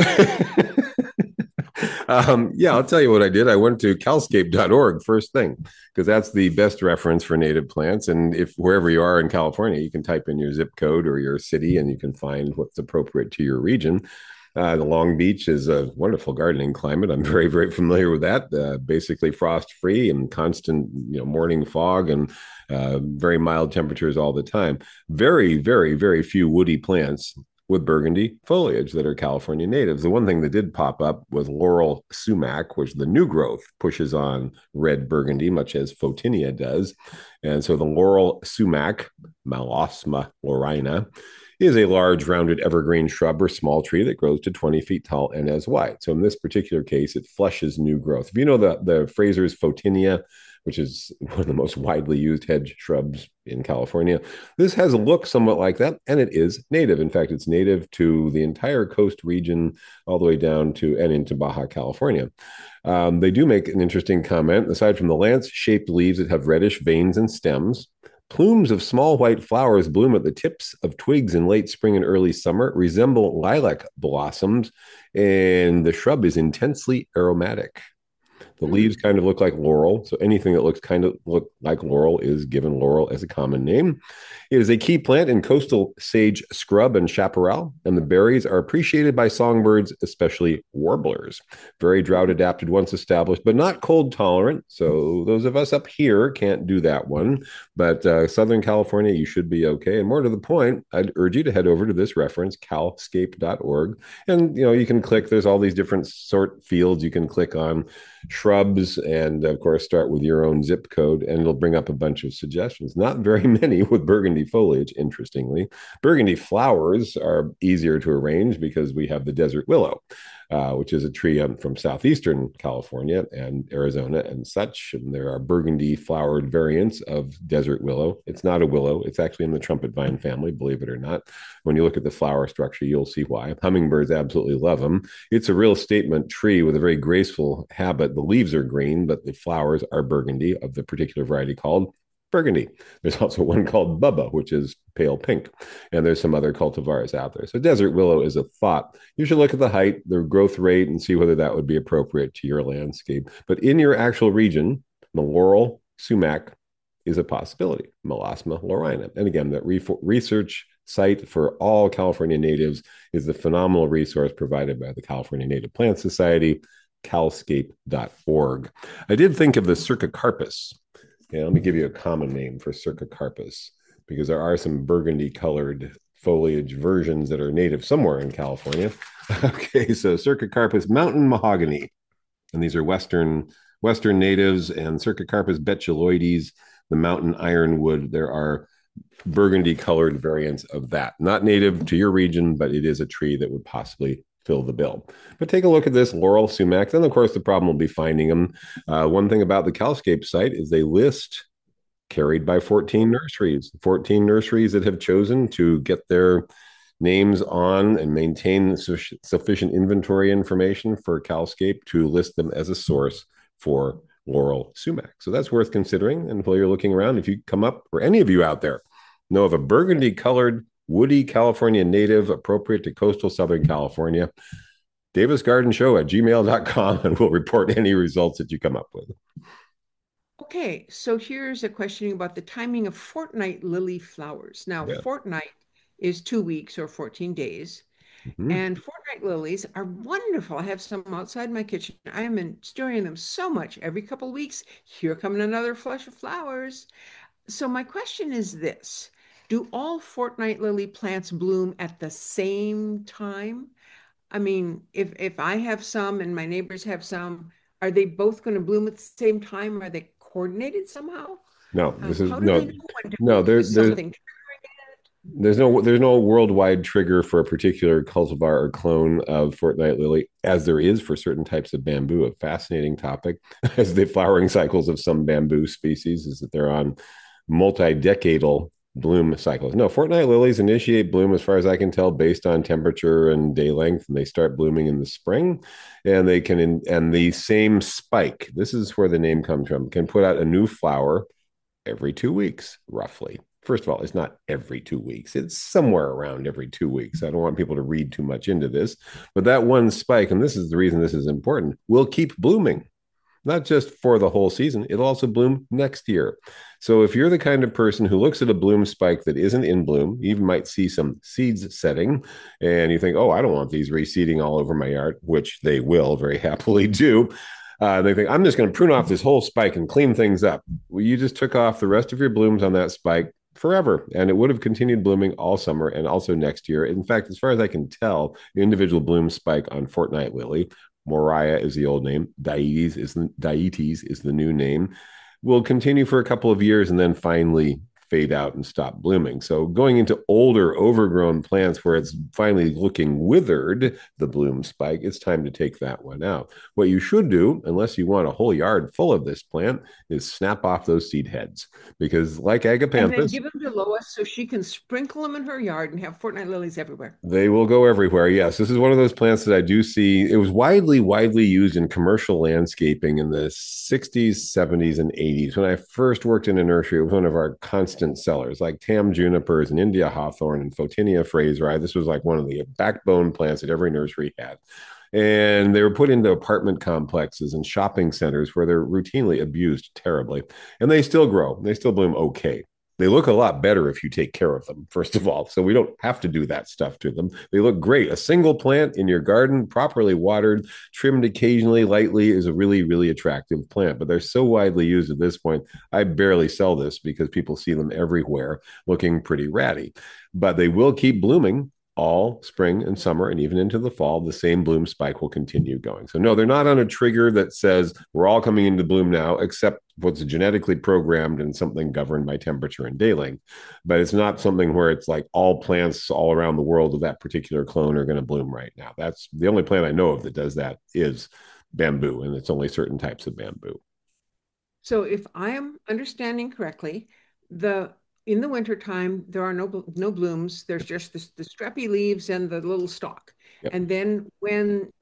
A: Yeah, I'll tell you what I did. I went to calscape.org first thing because that's the best reference for native plants. And if wherever you are in California, you can type in your zip code or your city and you can find what's appropriate to your region. The Long Beach is a wonderful gardening climate. I'm very, very familiar with that. Basically frost free and constant, morning fog and very mild temperatures all the time. Very, very, very few woody plants with burgundy foliage that are California natives. The one thing that did pop up was laurel sumac, which the new growth pushes on red burgundy, much as Photinia does. And so the laurel sumac, Malosma laurina, is a large rounded evergreen shrub or small tree that grows to 20 feet tall and as wide. So in this particular case, it flushes new growth. If you know the Fraser's Photinia, which is one of the most widely used hedge shrubs in California, this has a look somewhat like that, and it is native. In fact, it's native to the entire coast region, all the way down to and into Baja California. They do make an interesting comment. Aside from the lance-shaped leaves that have reddish veins and stems, plumes of small white flowers bloom at the tips of twigs in late spring and early summer, resemble lilac blossoms, and the shrub is intensely aromatic. The leaves kind of look like laurel, so anything that looks kind of look like laurel is given laurel as a common name. It is a key plant in coastal sage scrub and chaparral, and the berries are appreciated by songbirds, especially warblers. Very drought adapted once established, but not cold tolerant. So those of us up here can't do that one. But Southern California, you should be okay. And more to the point, I'd urge you to head over to this reference, calscape.org. And you can click, there's all these different sort fields you can click on shrubs, and of course start with your own zip code, and it'll bring up a bunch of suggestions. Not very many with burgundy foliage, interestingly. Burgundy flowers are easier to arrange because we have the desert willow, which is a tree from southeastern California and Arizona and such. And there are burgundy flowered variants of desert willow. It's not a willow, it's actually in the trumpet vine family, believe it or not. When you look at the flower structure, you'll see why. Hummingbirds absolutely love them. It's a real statement tree with a very graceful habit. The leaves are green, but the flowers are burgundy of the particular variety called burgundy. There's also one called Bubba, which is pale pink. And there's some other cultivars out there. So desert willow is a thought. You should look at the height, the growth rate, and see whether that would be appropriate to your landscape. But in your actual region, the laurel sumac is a possibility, Melasma laurina. And again, that research site for all California natives is the phenomenal resource provided by the California Native Plant Society, calscape.org. I did think of the Cercocarpus. Yeah, let me give you a common name for Cercocarpus, because there are some burgundy colored foliage versions that are native somewhere in California. Okay, so Cercocarpus mountain mahogany. And these are Western natives, and Cercocarpus betuloides, the mountain ironwood. There are burgundy colored variants of that. Not native to your region, but it is a tree that would possibly fill the bill. But take a look at this laurel sumac. Then, of course, the problem will be finding them. One thing about the Calscape site is they list carried by 14 nurseries that have chosen to get their names on and maintain sufficient inventory information for Calscape to list them as a source for laurel sumac. So that's worth considering. And while you're looking around, if you come up, or any of you out there know of a burgundy colored woody California native appropriate to coastal Southern California, davisgardenshow@gmail.com, and we'll report any results that you come up with.
C: Okay, so here's a question about the timing of fortnight lily flowers. Now, fortnight is 2 weeks or 14 days. And fortnight lilies are wonderful. I have some outside my kitchen. I am enjoying them so much. Every couple of weeks, here comes another flush of flowers. So my question is this: do all fortnight lily plants bloom at the same time? I mean, if I have some and my neighbors have some, are they both going to bloom at the same time? Are they coordinated somehow?
A: No, this is
C: How do they
A: no,
C: know when to
A: no.
C: bloom? Is something
A: There's no worldwide trigger for a particular cultivar or clone of Fortnite lily, as there is for certain types of bamboo. A fascinating topic, as the flowering cycles of some bamboo species is that they're on multi-decadal bloom cycles. No, Fortnite lilies initiate bloom, as far as I can tell, based on temperature and day length, and they start blooming in the spring. And they can, and the same spike. This is where the name comes from. Can put out a new flower every 2 weeks, roughly. First of all, it's not every 2 weeks. It's somewhere around every 2 weeks. I don't want people to read too much into this, but that one spike, and this is the reason this is important, will keep blooming, not just for the whole season. It'll also bloom next year. So if you're the kind of person who looks at a bloom spike that isn't in bloom, you even might see some seeds setting, and you think, oh, I don't want these reseeding all over my yard, which they will very happily do. They think, I'm just going to prune off this whole spike and clean things up. Well, you just took off the rest of your blooms on that spike forever, and it would have continued blooming all summer and also next year. In fact, as far as I can tell, the individual bloom spike on Fortnite lily, Moriah is the old name, Dietes is the new name, will continue for a couple of years and then finally fade out and stop blooming. So going into older, overgrown plants where it's finally looking withered, the bloom spike, it's time to take that one out. What you should do, unless you want a whole yard full of this plant, is snap off those seed heads. Because like agapanthus,
C: and then give them to Lois so she can sprinkle them in her yard and have Fortnite lilies everywhere.
A: they will go everywhere. Yes, this is one of those plants that I do see. It was widely used in commercial landscaping in the 60s, 70s, and 80s. When I first worked in a nursery, it was one of our constant sellers, like Tam junipers and India hawthorn and Photinia fraseri. This was like one of the backbone plants that every nursery had. And they were put into apartment complexes and shopping centers where they're routinely abused terribly. And they still grow. They still bloom okay. They look a lot better if you take care of them, first of all. So we don't have to do that stuff to them. They look great. A single plant in your garden, properly watered, trimmed occasionally lightly, is a really, really attractive plant. But they're so widely used at this point, I barely sell this because people see them everywhere looking pretty ratty. But they will keep blooming all spring and summer and even into the fall. The same bloom spike will continue going. So no, they're not on a trigger that says we're all coming into bloom now, except what's genetically programmed and something governed by temperature and day length. But it's not something where it's like all plants all around the world of that particular clone are going to bloom right now. That's the only plant I know of that does that is bamboo, and it's only certain types of bamboo.
C: So if I am understanding correctly, the in the wintertime, there are no blooms. There's just the strappy leaves and the little stalk.
A: Yep.
C: And then when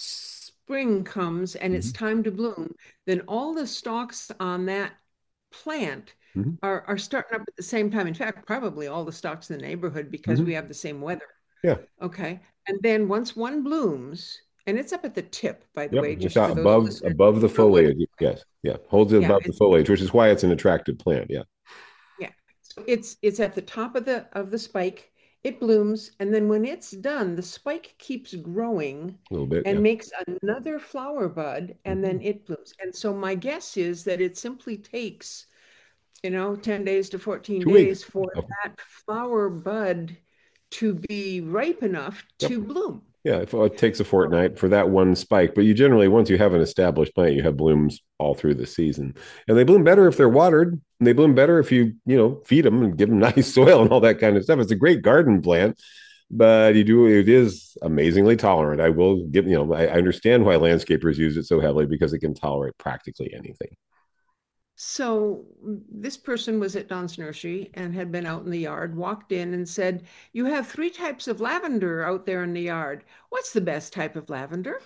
C: spring comes and it's time to bloom, then all the stalks on that plant are starting up at the same time. In fact, probably all the stalks in the neighborhood because we have the same weather.
A: Yeah.
C: Okay. And then once one blooms, and it's up at the tip, by the way,
A: Just
C: just for those
A: above the foliage. Yes. Yeah. Holds it above the foliage, which is why it's an attractive plant. Yeah.
C: Yeah. So it's at the top of the spike. It blooms, and then when it's done, the spike keeps growing
A: A little bit
C: and makes another flower bud, and then it blooms. And so my guess is that it simply takes, 10 days to 14 days for that flower bud to be ripe enough to bloom.
A: Yeah, it takes a fortnight for that one spike, but you generally, once you have an established plant, you have blooms all through the season. And they bloom better if they're watered, and they bloom better if you, feed them and give them nice soil and all that kind of stuff. It's a great garden plant, but it is amazingly tolerant. I will give, I understand why landscapers use it so heavily because it can tolerate practically anything.
C: So this person was at Don's nursery and had been out in the yard, walked in and said, "You have 3 types of lavender out there in the yard. What's the best type of lavender?"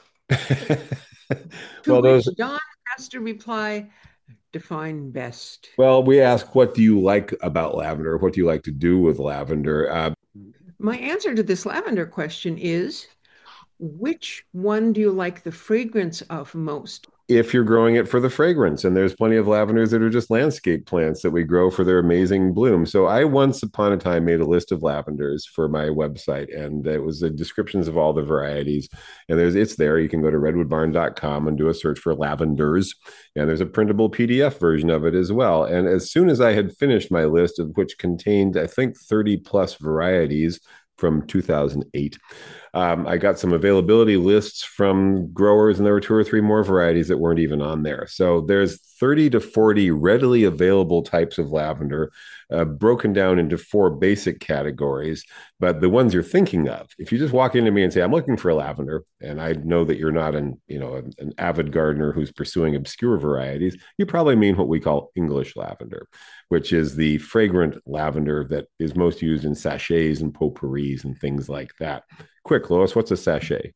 C: To which Don has to reply, "Define best."
A: Well, we ask, what do you like about lavender? What do you like to do with lavender?
C: My answer to this lavender question is, which one do you like the fragrance of most?
A: If you're growing it for the fragrance, and there's plenty of lavenders that are just landscape plants that we grow for their amazing bloom. So I once upon a time made a list of lavenders for my website, and it was the descriptions of all the varieties. And it's there. You can go to redwoodbarn.com and do a search for lavenders. And there's a printable PDF version of it as well. And as soon as I had finished my list, of which contained, I think, 30 plus varieties from 2008, I got some availability lists from growers, and there were 2 or 3 more varieties that weren't even on there. So there's 30 to 40 readily available types of lavender, broken down into 4 basic categories. But the ones you're thinking of, if you just walk into me and say, I'm looking for a lavender, and I know that you're not an avid gardener who's pursuing obscure varieties, you probably mean what we call English lavender, which is the fragrant lavender that is most used in sachets and potpourris and things like that. Quick, Lois, what's a sachet?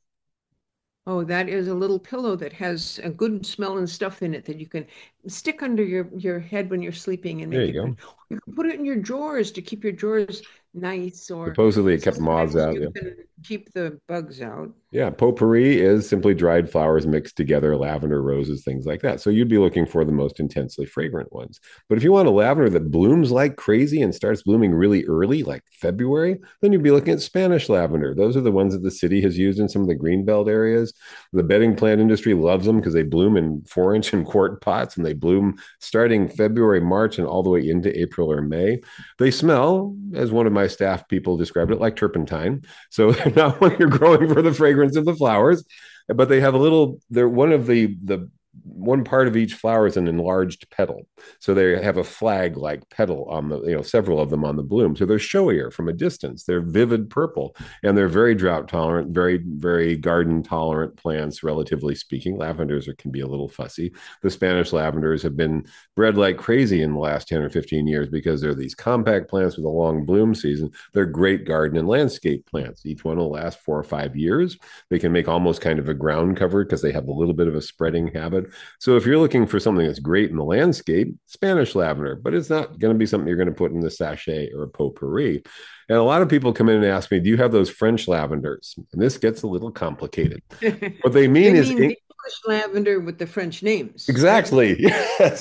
C: Oh, that is a little pillow that has a good smelling stuff in it that you can stick under your head when you're sleeping and
A: There
C: make
A: you
C: it good.
A: go.
C: You can put it in your drawers to keep your drawers nice, or
A: Supposedly it kept moths
C: sometimes
A: out.
C: you
A: Yeah.
C: can keep the bugs out.
A: Yeah, potpourri is simply dried flowers mixed together, lavender, roses, things like that. So you'd be looking for the most intensely fragrant ones. But if you want a lavender that blooms like crazy and starts blooming really early, like February, then you'd be looking at Spanish lavender. Those are the ones that the city has used in some of the greenbelt areas. The bedding plant industry loves them because they bloom in 4-inch and quart pots, and they bloom starting February, March, and all the way into April or May. They smell, as one of my staff people described it, like turpentine. So they're not when you're growing for the fragrance of the flowers, but they have a little, they're one of the one part of each flower is an enlarged petal. So they have a flag like petal on the, several of them on the bloom. So they're showier from a distance. They're vivid purple, and they're very drought tolerant, very, very garden tolerant plants, relatively speaking. Lavenders can be a little fussy. The Spanish lavenders have been bred like crazy in the last 10 or 15 years because they're these compact plants with a long bloom season. They're great garden and landscape plants. Each one will last 4 or 5 years. They can make almost kind of a ground cover because they have a little bit of a spreading habit. So if you're looking for something that's great in the landscape, Spanish lavender, but it's not going to be something you're going to put in the sachet or a potpourri. And a lot of people come in and ask me, do you have those French lavenders? And this gets a little complicated. What they mean
C: They
A: is
C: mean the English lavender with the French names.
A: exactly. Yes.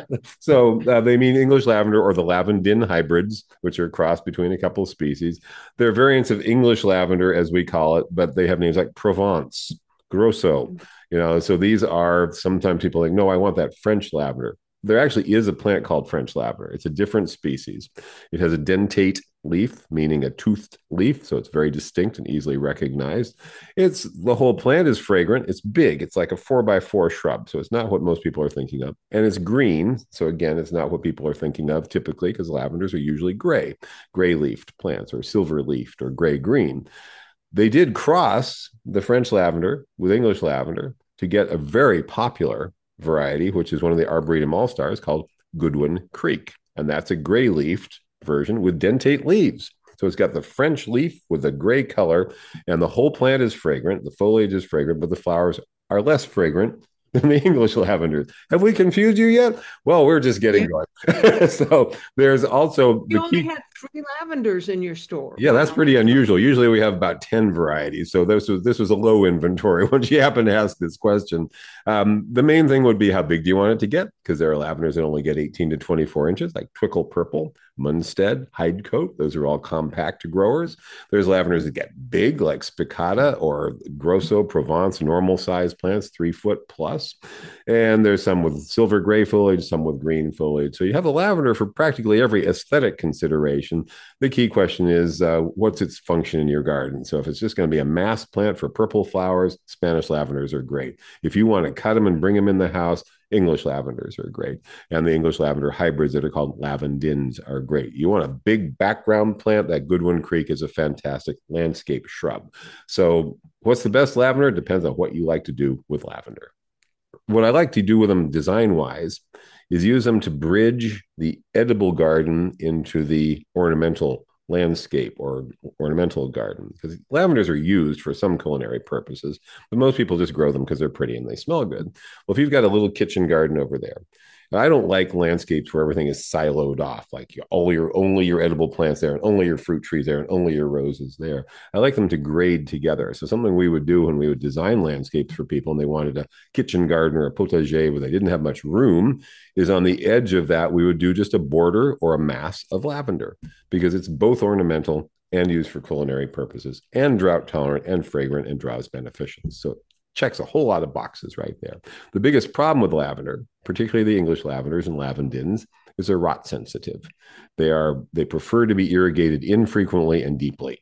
A: So they mean English lavender or the lavandin hybrids, which are crossed between a couple of species. They're variants of English lavender, as we call it, but they have names like Provence, Grosso. So these are, sometimes people think, no, I want that French lavender. There actually is a plant called French lavender. It's a different species. It has a dentate leaf, meaning a toothed leaf, so it's very distinct and easily recognized. The whole plant is fragrant. It's big. It's like a 4x4 shrub, so it's not what most people are thinking of. And it's green, so again, it's not what people are thinking of typically, because lavenders are usually gray-leafed plants, or silver-leafed, or gray-green. They did cross the French lavender with English lavender to get a very popular variety, which is one of the Arboretum All-Stars, called Goodwin Creek. And that's a gray-leafed version with dentate leaves. So it's got the French leaf with a gray color, and the whole plant is fragrant. The foliage is fragrant, but the flowers are less fragrant than the English lavenders. Have we confused you yet? Well, we're just getting going. So there's also
C: you only had 3 lavenders in your store.
A: Yeah, that's pretty unusual. Usually we have about 10 varieties. So this was a low inventory when she happened to ask this question. The main thing would be, how big do you want it to get? Because there are lavenders that only get 18 to 24 inches, like Twickle Purple, Munstead, Hydecoat. Those are all compact growers. There's lavenders that get big, like Spicata or Grosso, Provence, normal size plants, 3 foot plus. And there's some with silver gray foliage, some with green foliage. So you have a lavender for practically every aesthetic consideration. The key question is, what's its function in your garden? So if it's just going to be a mass plant for purple flowers, Spanish lavenders are great. If you want to cut them and bring them in the house, English lavenders are great. And the English lavender hybrids that are called lavandins are great. You want a big background plant, that Goodwin Creek is a fantastic landscape shrub. So what's the best lavender? It depends on what you like to do with lavender. What I like to do with them design-wise is use them to bridge the edible garden into the ornamental landscape or ornamental garden, because lavenders are used for some culinary purposes, but most people just grow them because they're pretty and they smell good. Well, if you've got a little kitchen garden over there, I don't like landscapes where everything is siloed off, like only your edible plants there, and only your fruit trees there, and only your roses there. I like them to grade together. So something we would do when we would design landscapes for people and they wanted a kitchen garden or a potager where they didn't have much room, is on the edge of that, we would do just a border or a mass of lavender, because it's both ornamental and used for culinary purposes, and drought tolerant and fragrant and draws beneficials. So checks a whole lot of boxes right there. The biggest problem with lavender, particularly the English lavenders and lavandins, is they're rot sensitive. They prefer to be irrigated infrequently and deeply.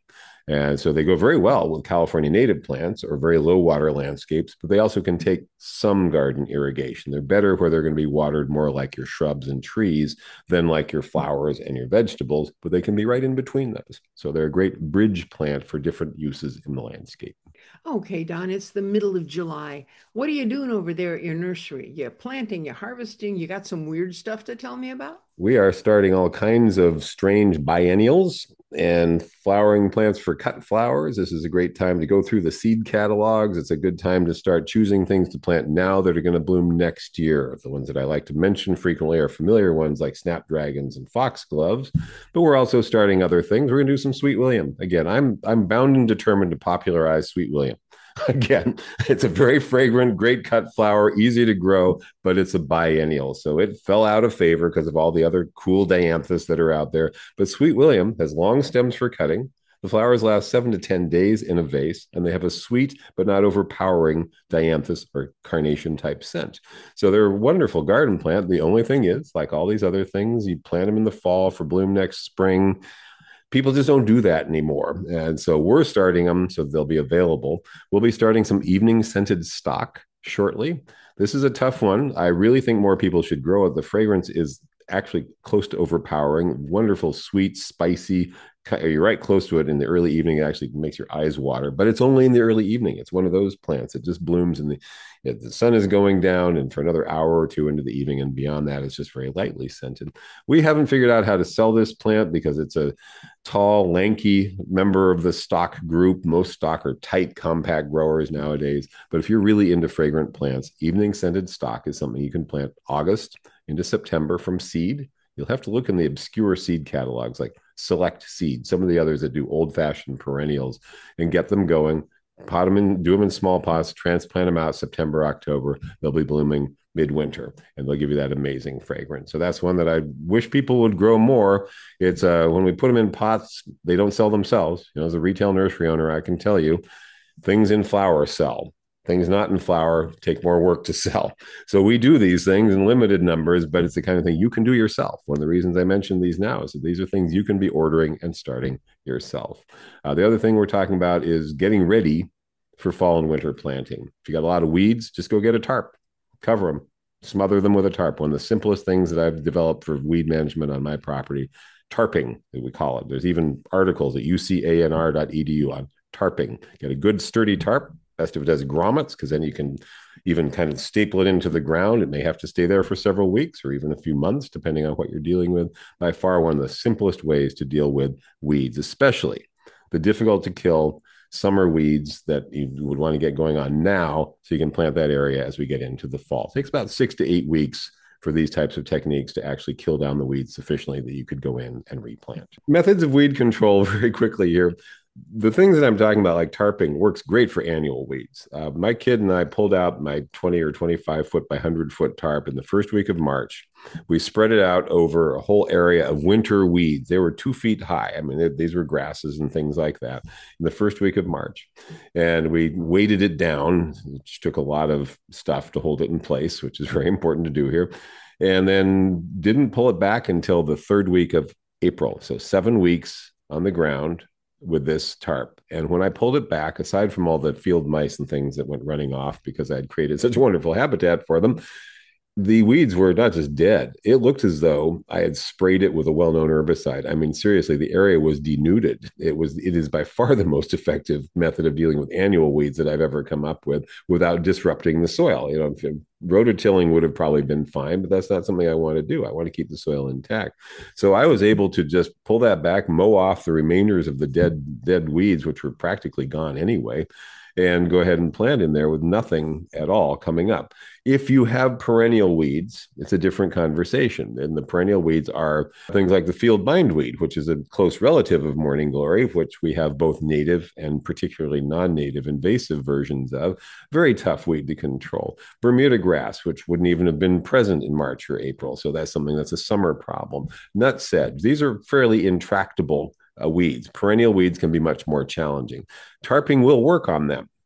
A: And so they go very well with California native plants or very low water landscapes, but they also can take some garden irrigation. They're better where they're going to be watered more like your shrubs and trees than like your flowers and your vegetables, but they can be right in between those. So they're a great bridge plant for different uses in the landscape.
C: Okay, Don, it's the middle of July. What are you doing over there at your nursery? You planting, you harvesting, you got some weird stuff to tell me about?
A: We are starting all kinds of strange biennials and flowering plants for cut flowers. This is a great time to go through the seed catalogs. It's a good time to start choosing things to plant now that are going to bloom next year. The ones that I like to mention frequently are familiar ones like snapdragons and foxgloves, but we're also starting other things. We're going to do some Sweet William. Again, I'm bound and determined to popularize Sweet William. Again, it's a very fragrant, great cut flower, easy to grow, but it's a biennial. So it fell out of favor because of all the other cool dianthus that are out there. But Sweet William has long stems for cutting. The flowers last 7 to 10 days in a vase, and they have a sweet but not overpowering dianthus or carnation type scent. So they're a wonderful garden plant. The only thing is, like all these other things, you plant them in the fall for bloom next spring. People just don't do that anymore. And so we're starting them so they'll be available. We'll be starting some evening scented stock shortly. This is a tough one. I really think more people should grow it. The fragrance is actually close to overpowering, wonderful, sweet, spicy. You're right close to it in the early evening. It actually makes your eyes water, but it's only in the early evening. It's one of those plants. It just blooms in the sun is going down, and for another hour or two into the evening, and beyond that, it's just very lightly scented. We haven't figured out how to sell this plant because it's a tall, lanky member of the stock group. Most stock are tight, compact growers nowadays. But if you're really into fragrant plants, evening scented stock is something you can plant August into September from seed. You'll have to look in the obscure seed catalogs like Select Seed, some of the others that do old-fashioned perennials, and get them going. Pot them in, do them in small pots, transplant them out September, October. They'll be blooming midwinter, and they'll give you that amazing fragrance. So that's one that I wish people would grow more. It's when we put them in pots, they don't sell themselves. As a retail nursery owner, I can tell you, things in flower sell. Things not in flower take more work to sell. So we do these things in limited numbers, but it's the kind of thing you can do yourself. One of the reasons I mentioned these now is that these are things you can be ordering and starting yourself. The other thing we're talking about is getting ready for fall and winter planting. If you got a lot of weeds, just go get a tarp, cover them, smother them with a tarp. One of the simplest things that I've developed for weed management on my property, tarping, that we call it. There's even articles at ucanr.edu on tarping. Get a good sturdy tarp. Best if it has grommets, because then you can even kind of staple it into the ground. It may have to stay there for several weeks or even a few months, depending on what you're dealing with. By far, one of the simplest ways to deal with weeds, especially the difficult to kill summer weeds that you would want to get going on now so you can plant that area as we get into the fall. It takes about 6 to 8 weeks for these types of techniques to actually kill down the weeds sufficiently that you could go in and replant. Methods of weed control very quickly here. The things that I'm talking about, like tarping, works great for annual weeds. My kid and I pulled out my 20 or 25 foot by 100 foot tarp in the first week of March. We spread it out over a whole area of winter weeds. They were 2 feet high. I mean, these were grasses and things like that in the first week of March. And we weighted it down, which took a lot of stuff to hold it in place, which is very important to do here. And then didn't pull it back until the 3rd week of April. So 7 weeks on the ground with this tarp. And when I pulled it back, aside from all the field mice and things that went running off because I had created such a wonderful habitat for them, the weeds were not just dead. It looked as though I had sprayed it with a well-known herbicide. I mean, seriously, the area was denuded. It is by far the most effective method of dealing with annual weeds that I've ever come up with without disrupting the soil. Rototilling would have probably been fine, but that's not something I want to do. I want to keep the soil intact. So I was able to just pull that back, mow off the remainders of the dead weeds, which were practically gone anyway, and go ahead and plant in there with nothing at all coming up. If you have perennial weeds, it's a different conversation. And the perennial weeds are things like the field bindweed, which is a close relative of morning glory, which we have both native and particularly non-native invasive versions of. Very tough weed to control. Bermuda grass, which wouldn't even have been present in March or April. So that's something that's a summer problem. Nutsedge, these are fairly intractable weeds. Perennial weeds can be much more challenging. Tarping will work on them.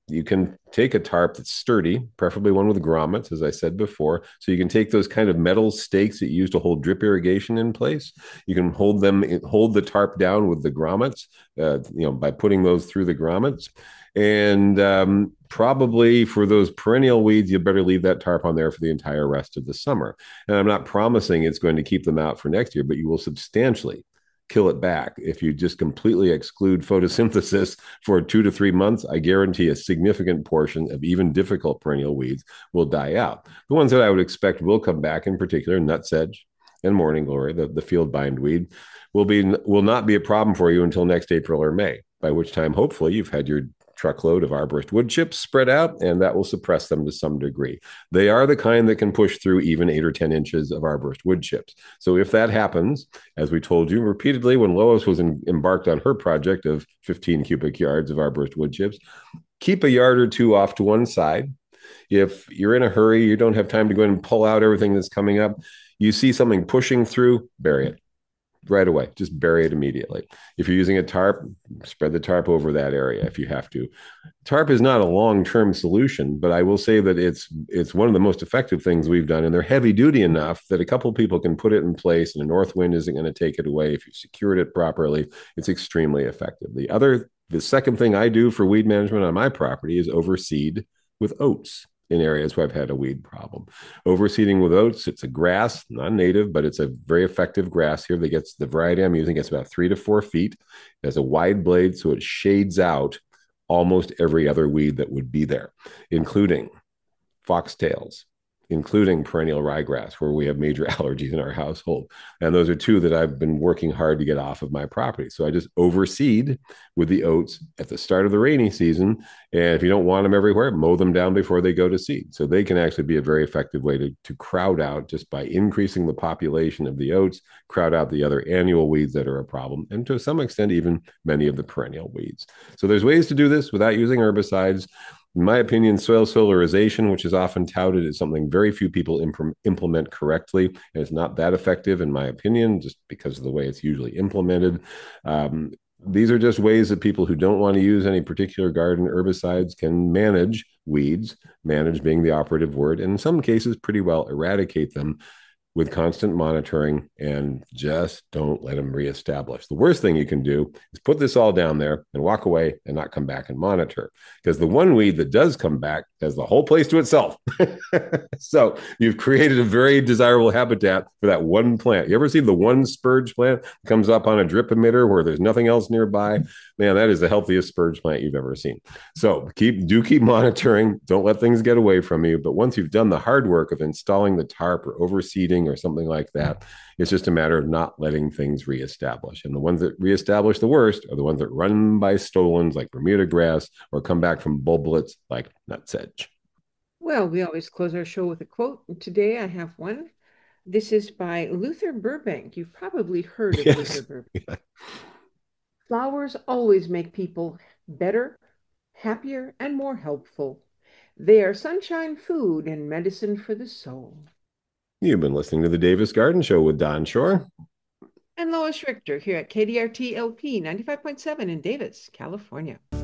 A: you can take a tarp that's sturdy, preferably one with grommets, as I said before. So you can take those kind of metal stakes that you use to hold drip irrigation in place. You can hold the tarp down with the grommets, by putting those through the grommets. And probably for those perennial weeds, you better leave that tarp on there for the entire rest of the summer. And I'm not promising it's going to keep them out for next year, but you will substantially kill it back. If you just completely exclude photosynthesis for 2 to 3 months, I guarantee a significant portion of even difficult perennial weeds will die out. The ones that I would expect will come back, in particular, nutsedge and morning glory, the field bindweed, will not be a problem for you until next April or May, by which time, hopefully, you've had your truckload of arborist wood chips spread out, and that will suppress them to some degree. They are the kind that can push through even 8 or 10 inches of arborist wood chips. So if that happens, as we told you repeatedly when Lois was embarked on her project of 15 cubic yards of arborist wood chips, keep a yard or two off to one side. If you're in a hurry, you don't have time to go in and pull out everything that's coming up, you see something pushing through, bury it right away. Just bury it immediately. If you're using a tarp, spread the tarp over that area if you have to. Tarp is not a long-term solution, but I will say that it's one of the most effective things we've done, and they're heavy duty enough that a couple of people can put it in place and a north wind isn't going to take it away. If you secured it properly, it's extremely effective. The second thing I do for weed management on my property is overseed with oats in areas where I've had a weed problem. Overseeding with oats, it's a grass, non-native, but it's a very effective grass here. The variety I'm using gets about 3 to 4 feet. It has a wide blade, so it shades out almost every other weed that would be there, including foxtails, including perennial ryegrass, where we have major allergies in our household. And those are 2 that I've been working hard to get off of my property. So I just overseed with the oats at the start of the rainy season. And if you don't want them everywhere, mow them down before they go to seed. So they can actually be a very effective way to crowd out, just by increasing the population of the oats, crowd out the other annual weeds that are a problem, and to some extent, even many of the perennial weeds. So there's ways to do this without using herbicides. In my opinion, soil solarization, which is often touted, is something very few people implement correctly. And it's not that effective, in my opinion, just because of the way it's usually implemented. These are just ways that people who don't want to use any particular garden herbicides can manage weeds, manage being the operative word, and in some cases, pretty well eradicate them with constant monitoring, and just don't let them reestablish. The worst thing you can do is put this all down there and walk away and not come back and monitor, because the one weed that does come back has the whole place to itself. So you've created a very desirable habitat for that one plant. You ever see the one spurge plant that comes up on a drip emitter where there's nothing else nearby? Man, that is the healthiest spurge plant you've ever seen. So keep monitoring. Don't let things get away from you. But once you've done the hard work of installing the tarp or overseeding or something like that, it's just a matter of not letting things reestablish. And the ones that reestablish the worst are the ones that run by stolons like Bermuda grass, or come back from bulblets like nutsedge.
C: Well, we always close our show with a quote. Today I have one. This is by Luther Burbank. You've probably heard of Luther Burbank. Yeah. Flowers always make people better, happier, and more helpful. They are sunshine, food, and medicine for the soul.
A: You've been listening to the Davis Garden Show with Don Shore
C: and Lois Richter here at KDRT LP 95.7 in Davis, California.